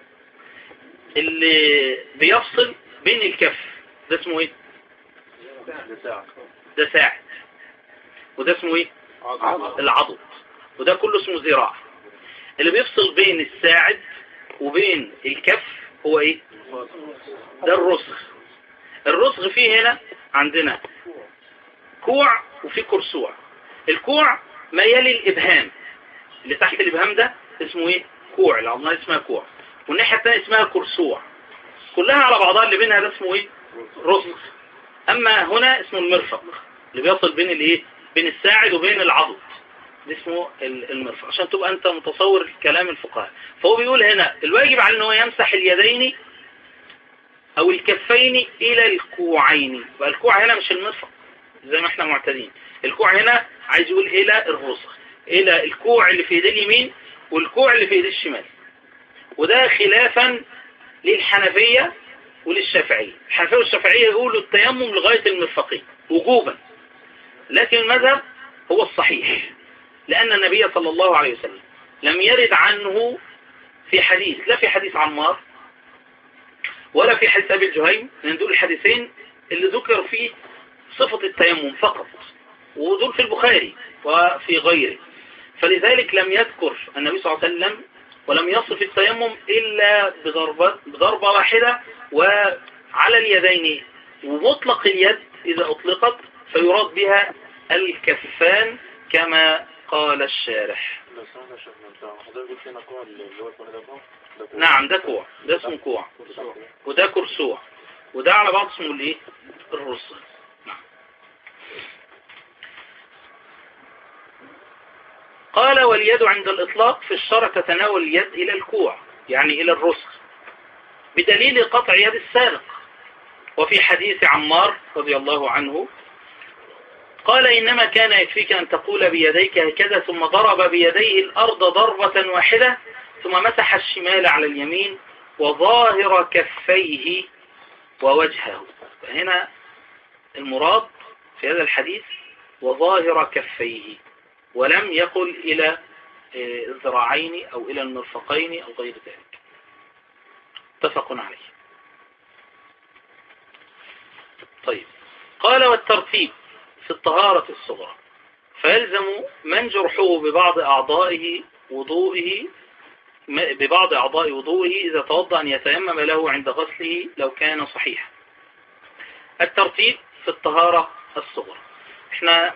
اللي بيفصل بين الكف ده اسمه ايه؟ ده ساعد. وده اسمه ايه؟ العضد. وده كله اسمه ذراع. اللي بيفصل بين الساعد وبين الكف هو ايه؟ ده الرسغ. الرسغ فيه هنا عندنا كوع وفي كرسوع. الكوع ما يلي الإبهام، اللي تحت الإبهام ده اسمه ايه؟ كوع، العظمة اسمها كوع. والناحية الثانية اسمها كرسوع. كلها على بعضها اللي بينها ده اسمه ايه؟ رسغ. اما هنا اسمه المرفق، اللي بيصل بين الايه؟ بين الساعد وبين العضد، ده اسمه المرفق، عشان تبقى انت متصور كلام الفقهاء. فهو بيقول هنا الواجب على انه يمسح اليدين او الكفين الى الكوعين. والكوع هنا مش المرفق زي ما احنا معتادين، الكوع هنا عايز يقول الى الرسغ، الى الكوع اللي في يد اليمين والكوع اللي في يد الشمال. وده خلافا للحنفية وللشافعية. الحنفية والشافعية يقولوا التيمم لغاية المرفقين وجوبا، لكن المذهب هو الصحيح، لأن النبي صلى الله عليه وسلم لم يرد عنه في حديث، لا في حديث عمار ولا في حديث أبي الجهيم، من دول الحديثين اللي ذكر فيه صفة التيمم فقط، ودول في البخاري وفي غيره. فلذلك لم يذكر النبي صلى الله عليه وسلم ولم يصف التيمم إلا بضربة, بضربة واحدة وعلى اليدين، ومطلق اليد إذا أطلقت فيراد بها الكفان كما قال الشارح. نعم، ده كوع، ده اسمه كوع، وده كرسوع، وده على بعض اسمه الايه؟ الرسغ. نعم. قال: واليد عند الإطلاق في الشرع تتناول اليد إلى الكوع، يعني إلى الرسغ. بدليل قطع يد السارق. وفي حديث عمار رضي الله عنه قال إنما كان يكفيك أن تقول بيديك هكذا ثم ضرب بيديه الأرض ضربة واحدة ثم مسح الشمال على اليمين وظاهر كفيه ووجهه. فهنا المراد في هذا الحديث وظاهر كفيه، ولم يقل إلى الذراعين أو إلى المرفقين أو غير ذلك. اتفق عليه. طيب، قال والترتيب في الطهارة الصغرى فيلزم من جرحه ببعض أعضائه وضوئه ببعض أعضاء وضوئه إذا توضأ أن يتيمم له عند غسله لو كان صحيحا. الترتيب في الطهارة الصغرى، احنا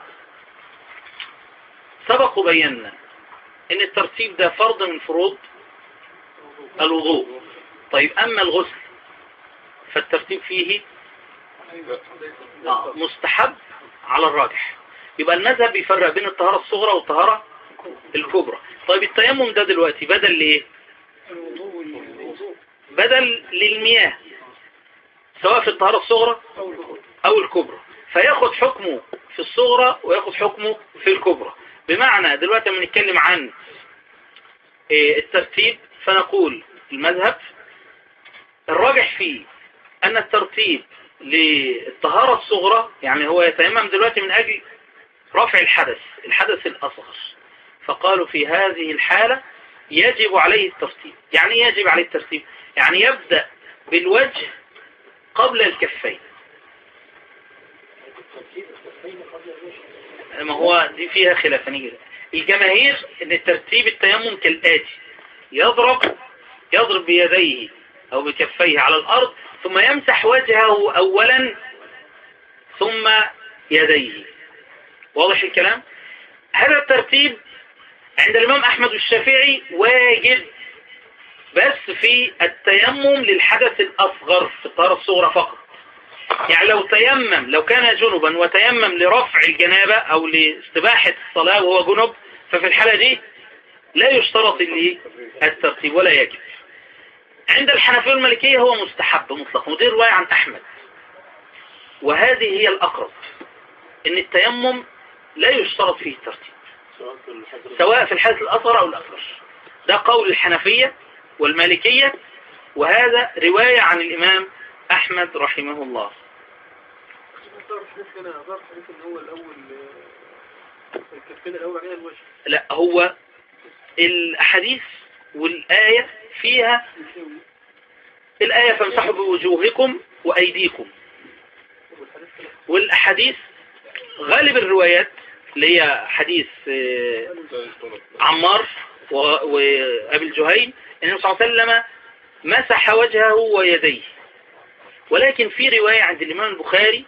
سبق وبينا ان الترتيب ده فرض من فروض الوضوء. طيب اما الغسل فالترتيب فيه مستحب على الراجح. يبقى المذهب بيفرق بين الطهارة الصغرى والطهارة الكبرى. طيب التيمم ده دلوقتي بدل ليه؟ بدل للمياه سواء في الطهارة الصغرى او الكبرى، فياخد حكمه في الصغرى وياخد حكمه في الكبرى. بمعنى دلوقتي لما نتكلم عن الترتيب فنقول المذهب الراجح فيه ان الترتيب للطهارة الصغرى يعني هو يتيمم دلوقتي من اجل رفع الحدث الحدث الاصغر، فقالوا في هذه الحالة يجب عليه الترتيب. يعني يجب عليه الترتيب يعني يبدأ بالوجه قبل الكفين. ما هو دي فيها خلاف. الجماهير ان الترتيب التيمم كالآتي: يضرب يضرب بيديه او بكفيه على الارض ثم يمسح وجهه اولا ثم يديه. واضح الكلام؟ هذا الترتيب عند الامام احمد والشافعي واجب بس في التيمم للحدث الاصغر في الطهارة الصغرى فقط. يعني لو تيمم لو كان جنبا وتيمم لرفع الجنابة او لاستباحة الصلاة وهو جنب ففي الحالة دي لا يشترط الترتيب ولا يجب. عند الحنفية والمالكية هو مستحب مطلق، ودي رواية عن أحمد، وهذه هي الأقرب إن التيمم لا يشترط فيه الترتيب سواء في الحدث الأصغر أو الأكبر. ده قول الحنفية والمالكية، وهذا رواية عن الإمام أحمد رحمه الله. لا، هو الحديث والآية فيها الآية فامسحوا بوجوهكم وأيديكم، والأحاديث غالب الروايات اللي هي حديث عمار وأبي الجهيم أن النبي صلى الله عليه وسلم مسح وجهه ويديه. ولكن في رواية عند الإمام البخاري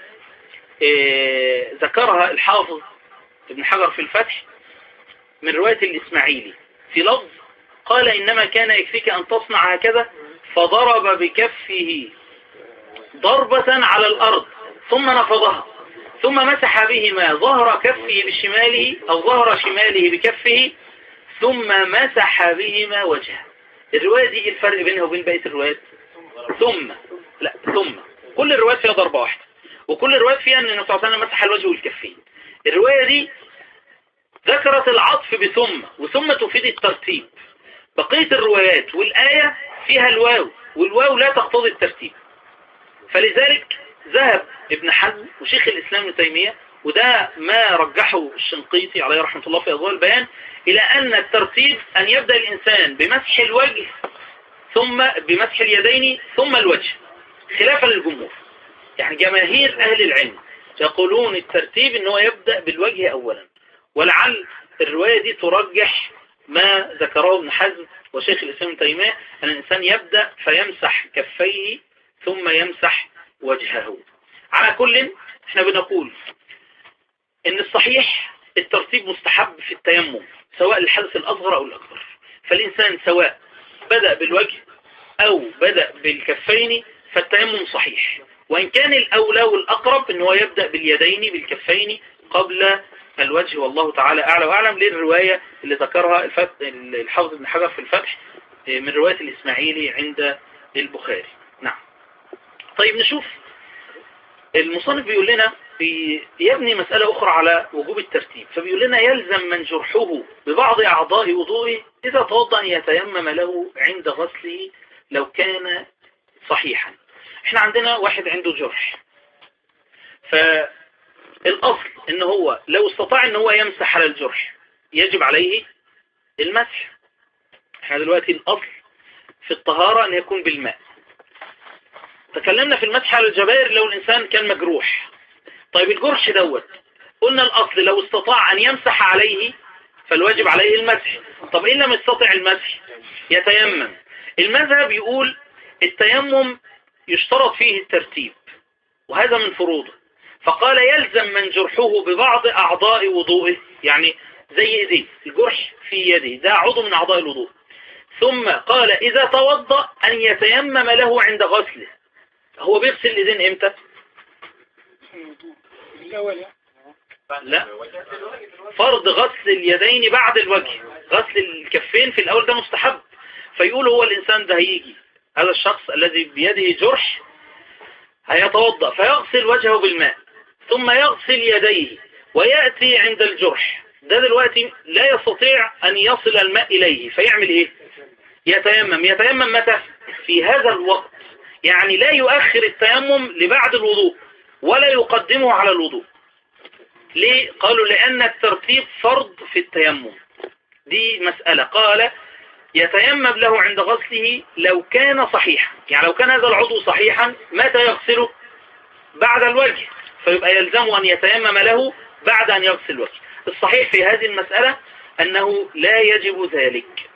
ذكرها الحافظ ابن حجر في الفتح من رواية الإسماعيلي في لفظ قال إنما كان يكفيك أن تصنع هكذا، فضرب بكفه ضربة على الأرض ثم نفضها ثم مسح بهما ظهر كفه بشماله أو ظهر شماله بكفه ثم مسح بهما وجهه. الرواية دي الفرق بينها وبين بقية الروايات؟ ثم لا ثم كل الروايات فيها ضربة واحدة، وكل الروايات فيها أن النبي صلى الله عليه وسلم مسح الوجه والكفين. الرواية دي ذكرت العطف بثم، وثم تفيد الترتيب. بقية الروايات والآية فيها الواو، والواو لا تقتضي الترتيب. فلذلك ذهب ابن حزم وشيخ الإسلام ابن تيمية، وده ما رجحه الشنقيطي عليه رحمة الله في أضواء البيان، إلى أن الترتيب أن يبدأ الإنسان بمسح الوجه ثم بمسح اليدين ثم الوجه، خلافا للجمهور. يعني جماهير أهل العلم يقولون الترتيب أنه يبدأ بالوجه أولا، ولعل الرواية دي ترجح ما ذكره ابن حزم وشيخ الإسلام ابن تيمية أن الإنسان يبدأ فيمسح كفيه ثم يمسح وجهه. على كل احنا بنقول ان الصحيح الترتيب مستحب في التيمم سواء للحدث الأصغر أو الأكبر. فالإنسان سواء بدأ بالوجه أو بدأ بالكفين فالتيمم صحيح، وإن كان الأولى والأقرب أنه يبدأ باليدين بالكفين قبل الوجه، والله تعالى أعلى وأعلم. للرواية اللي ذكرها الحافظ ابن حجر في الفتح من رواية الإسماعيلي عند البخاري. طيب نشوف المصنف بيقول لنا يبني مسألة أخرى على وجوب الترتيب، فبيقول لنا يلزم من جرحه ببعض أعضاء وضوئه إذا توضأ أن يتيمم له عند غسله لو كان صحيحا. احنا عندنا واحد عنده جرح، فالأصل إن هو لو استطاع إن هو يمسح على الجرح يجب عليه المسح. احنا دلوقتي الأصل في الطهارة أن يكون بالماء. تكلمنا في المسح على الجبائر لو الإنسان كان مجروح. طيب الجرح دوت قلنا الأصل لو استطاع أن يمسح عليه فالواجب عليه المسح. طب إن لم يستطع المسح يتيمم. المذهب يقول التيمم يشترط فيه الترتيب وهذا من فروضه، فقال يلزم من جرحه ببعض أعضاء وضوئه، يعني زي ايديه، الجرح في يده ده عضو من أعضاء الوضوء. ثم قال إذا توضأ أن يتيمم له عند غسله. هو بيغسل اليدين امتى؟ لا، فرض غسل اليدين بعد الوجه، غسل الكفين في الأول ده مستحب. فيقول هو الإنسان ده هيجي هذا الشخص الذي بيده جرح هيتوضأ فيغسل وجهه بالماء ثم يغسل يديه ويأتي عند الجرح ده دلوقتي لا يستطيع أن يصل الماء إليه، فيعمل إيه؟ يتيمم. يتيمم متى؟ في هذا الوقت، يعني لا يؤخر التيمم لبعد الوضوء ولا يقدمه على الوضوء. ليه؟ قالوا لأن الترتيب فرض في التيمم. دي مسألة. قال يتيمم له عند غسله لو كان صحيحا، يعني لو كان هذا العضو صحيحا متى يغسله؟ بعد الوجه، فيبقى يلزم أن يتيمم له بعد أن يغسل الوجه. الصحيح في هذه المسألة أنه لا يجب ذلك.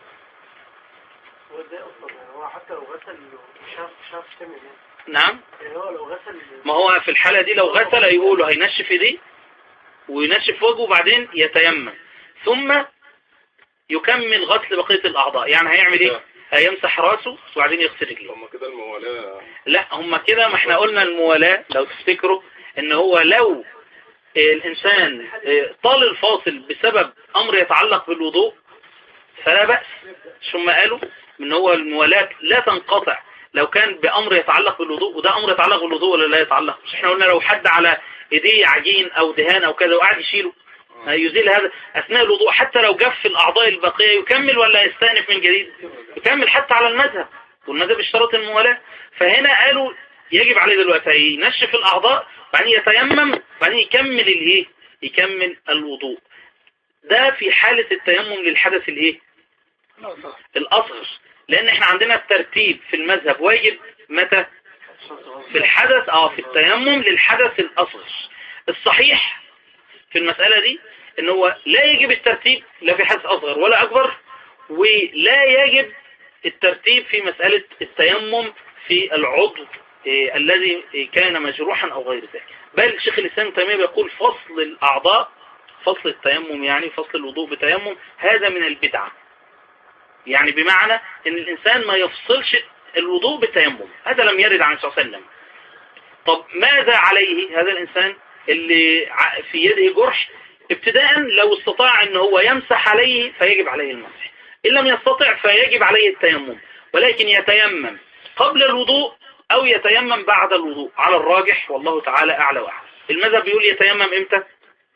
حتى لو غسل شاف شاف تمام. نعم، هو لو غسل ما هو في الحالة دي لو غسل يقولوا هينشف ايديه وينشف وجهه وبعدين يتيمم ثم يكمل غسل بقية الأعضاء. يعني هيعمل ايه؟ هيمسح راسه وبعدين يغسل رجليه. هم كده الموالاة؟ لا، هم كده، ما احنا قلنا الموالاة لو تفتكروا ان هو لو الإنسان طال الفاصل بسبب أمر يتعلق بالوضوء فلا بأس. ثم قالوا ان هو الموالاة لا تنقطع لو كان بأمر يتعلق بالوضوء، وده أمر يتعلق بالوضوء ولا لا يتعلق؟ مش احنا قلنا لو حد على ايديه عجين او دهان او كذا وقعد يشيله يزيل هذا اثناء الوضوء، حتى لو جف الاعضاء الباقيه يكمل ولا يستأنف من جديد؟ يكمل حتى على المذهب، والمذهب اشترط الموالاة. فهنا قالوا يجب عليه دلوقتي ينشف الاعضاء بعدين يتيمم بعدين يكمل الايه؟ يكمل الوضوء. ده في حالة التيمم للحدث الايه؟ الاصغر. لان احنا عندنا الترتيب في المذهب واجب متى؟ في الحدث اه في التيمم للحدث الاصغر. الصحيح في المسألة دي ان هو لا يجب الترتيب لا في حدث اصغر ولا اكبر، ولا يجب الترتيب في مسألة التيمم في العضو إيه الذي إيه كان مجروحا او غير ذلك. بل شيخ الاسلام تيمية بيقول فصل الاعضاء، فصل التيمم يعني فصل الوضوء بتيمم، هذا من البدعة. يعني بمعنى ان الانسان ما يفصلش الوضوء بالتيمم، هذا لم يرد عن النبي صلى الله عليه وسلم. طب ماذا عليه هذا الانسان اللي في يده جرح؟ ابتداء لو استطاع ان هو يمسح عليه فيجب عليه المسح، ان لم يستطع فيجب عليه التيمم، ولكن يتيمم قبل الوضوء او يتيمم بعد الوضوء على الراجح، والله تعالى اعلى واعلم. المذهب بيقول يتيمم امتى؟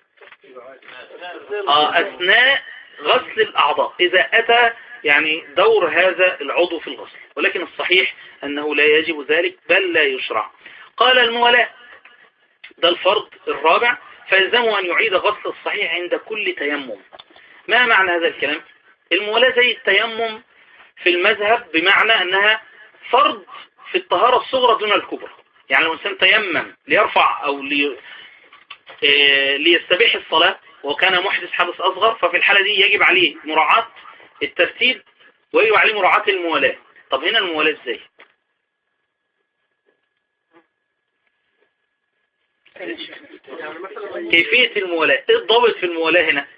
آه اثناء غسل الاعضاء، اذا اتى يعني دور هذا العضو في الغسل، ولكن الصحيح انه لا يجب ذلك بل لا يشرع. قال الموالاة ده الفرض الرابع، فيلزمه أن يعيد غسل الصحيح عند كل تيمم. ما معنى هذا الكلام؟ الموالاة زي التيمم في المذهب بمعنى أنها فرض في الطهارة الصغرى دون الكبرى. يعني لو إنسان تيمم ليرفع أو لي... إيه... ليستبيح الصلاة وكان محدث حدث أصغر، ففي الحالة دي يجب عليه مراعاة الترتيب ويجب عليه مراعاة الموالاة. طب هنا الموالاة ازاي؟ كيفية الموالاة، ايه الضابط في الموالاة هنا؟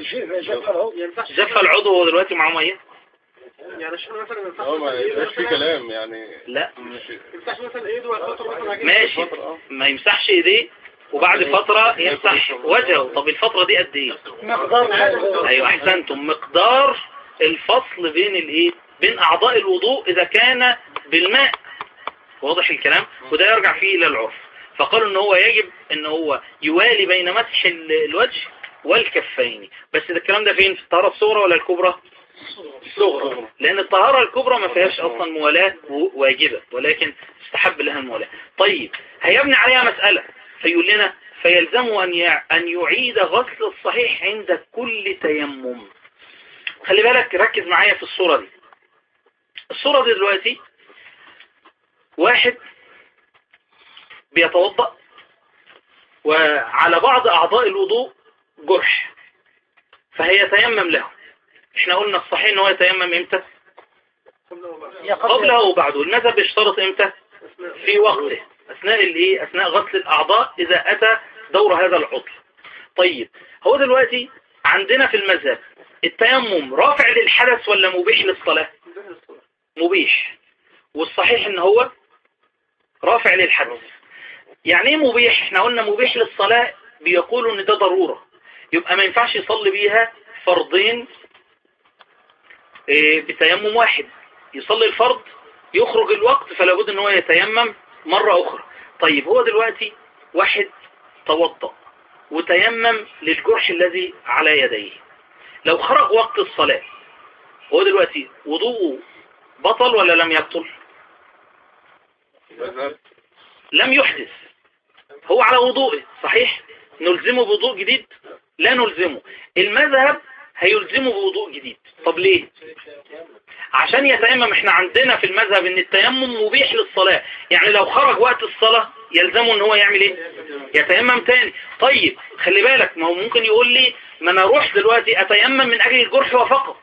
جف العضو هو دلوقتي معاه ميه؟ يعني عشان مثلا اه ما يبقاش في كلام يعني. لا يمسحش مثلا ايده ولا فتره مثلا ماشي، ما يمسحش ايديه وبعد فترة يمسح وجهه. طب الفترة دي قد ايه؟ مقدار. ايوه احسنتم، مقدار الفصل بين الايه؟ بين اعضاء الوضوء اذا كان بالماء. واضح الكلام؟ وده يرجع فيه الى العرف. فقالوا ان هو يجب ان هو يوالي بين مسح الوجه والكفين. بس ده الكلام ده فين؟ في الطهارة الصغرى ولا الكبرى؟ الصغرى، لان الطهارة الكبرى ما فيهاش اصلا موالاة واجبة، ولكن استحب لها الموالاة. طيب هيبني عليها مسألة فيقول لنا فيلزمه ان ان يعيد غسل الصحيح عند كل تيمم. خلي بالك، ركز معايا في الصورة دي. الصورة دي دلوقتي واحد بيتوضأ وعلى بعض أعضاء الوضوء جرح فهيتيمم له. احنا قلنا الصحيح ان هو يتيمم امتى؟ قبله وبعده. المذهب بيشترط امتى؟ في وقته، اثناء الايه؟ اثناء غسل الاعضاء اذا اتى دور هذا العضو. طيب هو دلوقتي عندنا في المذهب التيمم رافع للحدث ولا مبيح للصلاة؟ مبيح. والصحيح ان هو رافع للحدث. يعني ايه مبيح؟ احنا قلنا مبيح للصلاة، بيقولوا ان ده ضرورة، يبقى ما ينفعش يصلي بيها فرضين اه بتيمم واحد. يصلي الفرض يخرج الوقت فلا بد ان هو يتيمم مرة اخرى. طيب هو دلوقتي واحد توضأ وتيمم للجرح الذي على يديه، لو خرج وقت الصلاة هو دلوقتي وضوءه بطل ولا لم يبطل؟ لم يحدث، هو على وضوءه صحيح. نلزمه بوضوء جديد؟ لا نلزمه. المذهب هيلزمه بوضوء جديد. طب ليه؟ عشان يتيمم. احنا عندنا في المذهب ان التيمم مبيح للصلاة، يعني لو خرج وقت الصلاة يلزمه ان هو يعمل ايه؟ يتيمم تاني. طيب خلي بالك، ما هو ممكن يقول لي ما انا اروح دلوقتي اتيمم من اجل الجرح وفقط.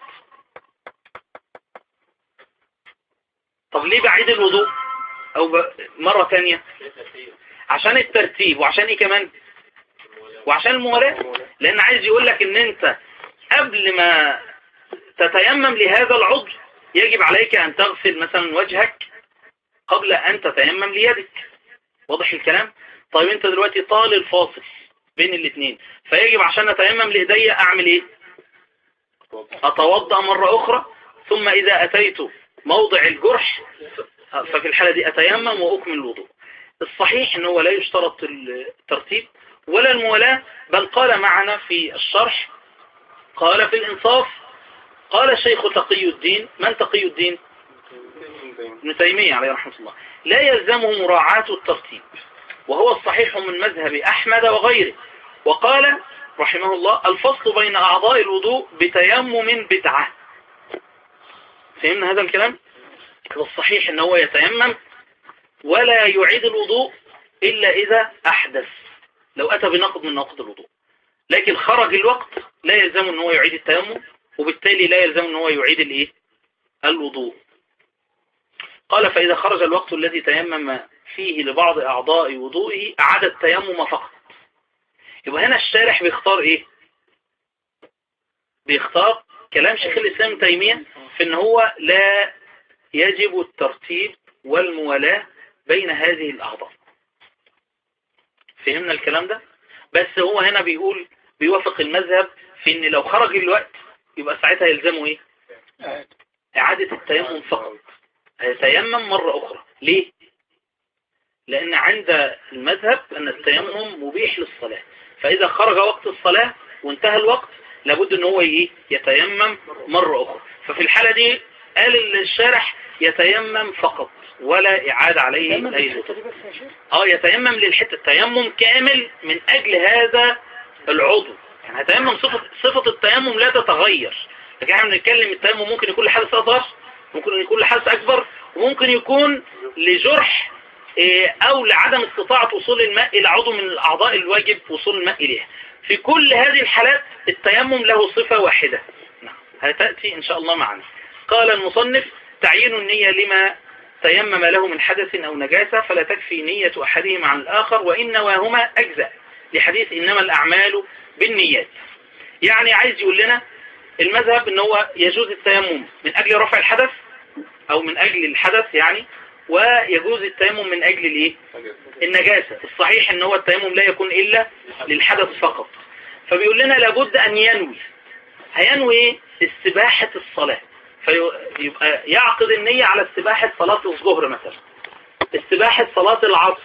طب ليه بعيد الوضوء او ب... مرة تانية؟ عشان الترتيب، وعشان ايه كمان؟ وعشان الموالاة. لان عايز يقول لك ان انت قبل ما تتيمم لهذا العضو يجب عليك ان تغسل مثلا وجهك قبل ان تتيمم ليدك. واضح الكلام؟ طيب انت دلوقتي طال الفاصل بين الاثنين، فيجب عشان اتيمم لايديا اعمل ايه؟ اتوضأ مرة اخرى، ثم اذا اتيت موضع الجرح ففي الحالة دي اتيمم واكمل الوضوء. الصحيح ان هو لا يشترط الترتيب ولا الموالاة، بل قال معنا في الشرح، قال في الانصاف، قال الشيخ تقي الدين. من تقي الدين؟ ابن تيمية عليه رحمة الله. لا يلزمه مراعاة الترتيب، وهو الصحيح من مذهب أحمد وغيره. وقال رحمه الله الفصل بين أعضاء الوضوء بتيمم بدعة. فهمنا هذا الكلام؟ والصحيح ان هو يتيمم ولا يعيد الوضوء إلا إذا أحدث، لو أتى بنقض من نواقض الوضوء. لكن خرج الوقت لا يلزم ان هو يعيد التيمم، وبالتالي لا يلزم ان هو يعيد الايه؟ الوضوء. قال فإذا خرج الوقت الذي تيمم فيه لبعض أعضاء وضوئه أعاد التيمم فقط. يبقى هنا الشارح بيختار ايه؟ بيختار كلام شيخ الإسلام ابن تيمية في ان هو لا يجب الترتيب والموالاة بين هذه الأعضاء. فهمنا الكلام ده؟ بس هو هنا بيقول بيوافق المذهب في ان لو خرج الوقت يبقى ساعتها يلزمه ايه؟ اعادة التيمم فقط. هيتيمم مرة اخرى. ليه؟ لان عند المذهب ان التيمم مبيح للصلاة، فاذا خرج وقت الصلاة وانتهى الوقت لابد ان هو ايه؟ يتيمم مرة اخرى. ففي الحالة دي قال الشارح يتيمم فقط ولا إعادة عليه أي اه يتيمم للحتة، التيمم كامل من أجل هذا العضو. يعني هيتيمم صفة صفة التيمم لا تتغير. لكن احنا بنتكلم التيمم ممكن يكون لحدث أصغر، ممكن يكون لحدث أكبر، وممكن يكون لجرح أو لعدم استطاعة وصول الماء إلى عضو من الأعضاء الواجب وصول الماء إليها. في كل هذه الحالات التيمم له صفة واحدة هتأتي إن شاء الله معنا. قال المصنف تعيين النية لما تيمم له من حدث أو نجاسة، فلا تكفي نية أحدهما عن الآخر وإن نواهما أجزاء، لحديث إنما الأعمال بالنيات. يعني عايز يقول لنا المذهب إن هو يجوز التيمم من أجل رفع الحدث أو من أجل الحدث يعني، ويجوز التيمم من أجل الإيه؟ النجاسة. الصحيح إن هو التيمم لا يكون إلا للحدث فقط. فبيقول لنا لابد أن ينوي. هينوي إيه؟ استباحة الصلاة، فيبقى يعقد النية على استباحة صلاة الظهر مثلا. استباحة صلاة العصر.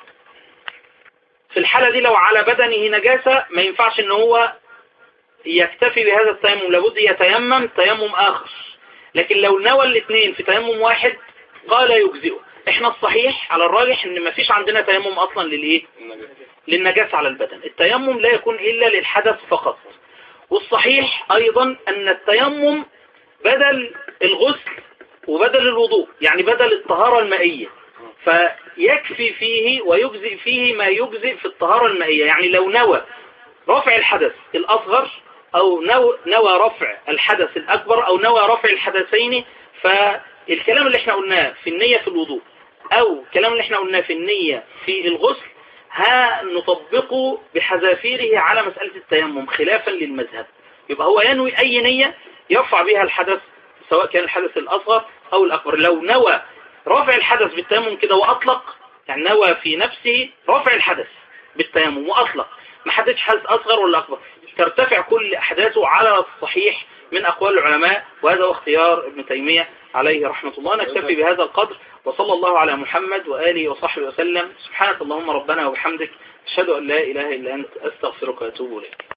في الحالة دي لو على بدنه نجاسة ما ينفعش ان هو يكتفي بهذا التيمم، لابد يتيمم تيمم آخر. لكن لو نوى الاثنين في تيمم واحد قال يجزئه. احنا الصحيح على الراجح ان ما فيش عندنا تيمم اصلا للايه؟ للنجاسة على البدن. التيمم لا يكون الا للحدث فقط. والصحيح ايضا ان التيمم بدل الغسل وبدل الوضوء، يعني بدل الطهارة المائية، فيكفي فيه ويجزئ فيه ما يجزئ في الطهارة المائية. يعني لو نوى رفع الحدث الأصغر أو نوى رفع الحدث الأكبر أو نوى رفع الحدثين، فالكلام اللي احنا قلناه في النية في الوضوء أو الكلام اللي احنا قلناه في النية في الغسل ها نطبقه بحذافيره على مسألة التيمم خلافا للمذهب. يبقى هو ينوي أي نية يرفع بها الحدث سواء كان الحدث الأصغر أو الأكبر. لو نوى رفع الحدث بالتيمم كده وأطلق، يعني نوى في نفسه رفع الحدث بالتيمم وأطلق، ما حدش حدث أصغر ولا أكبر، ترتفع كل أحداثه على الصحيح من أقوال العلماء، وهذا هو اختيار ابن تيمية عليه رحمة الله. نكتفي بهذا القدر، وصلى الله على محمد وآله وصحبه وسلم. سبحانك اللهم ربنا وبحمدك، أشهد أن لا إله إلا أنت، أستغفرك وأتوب إليك.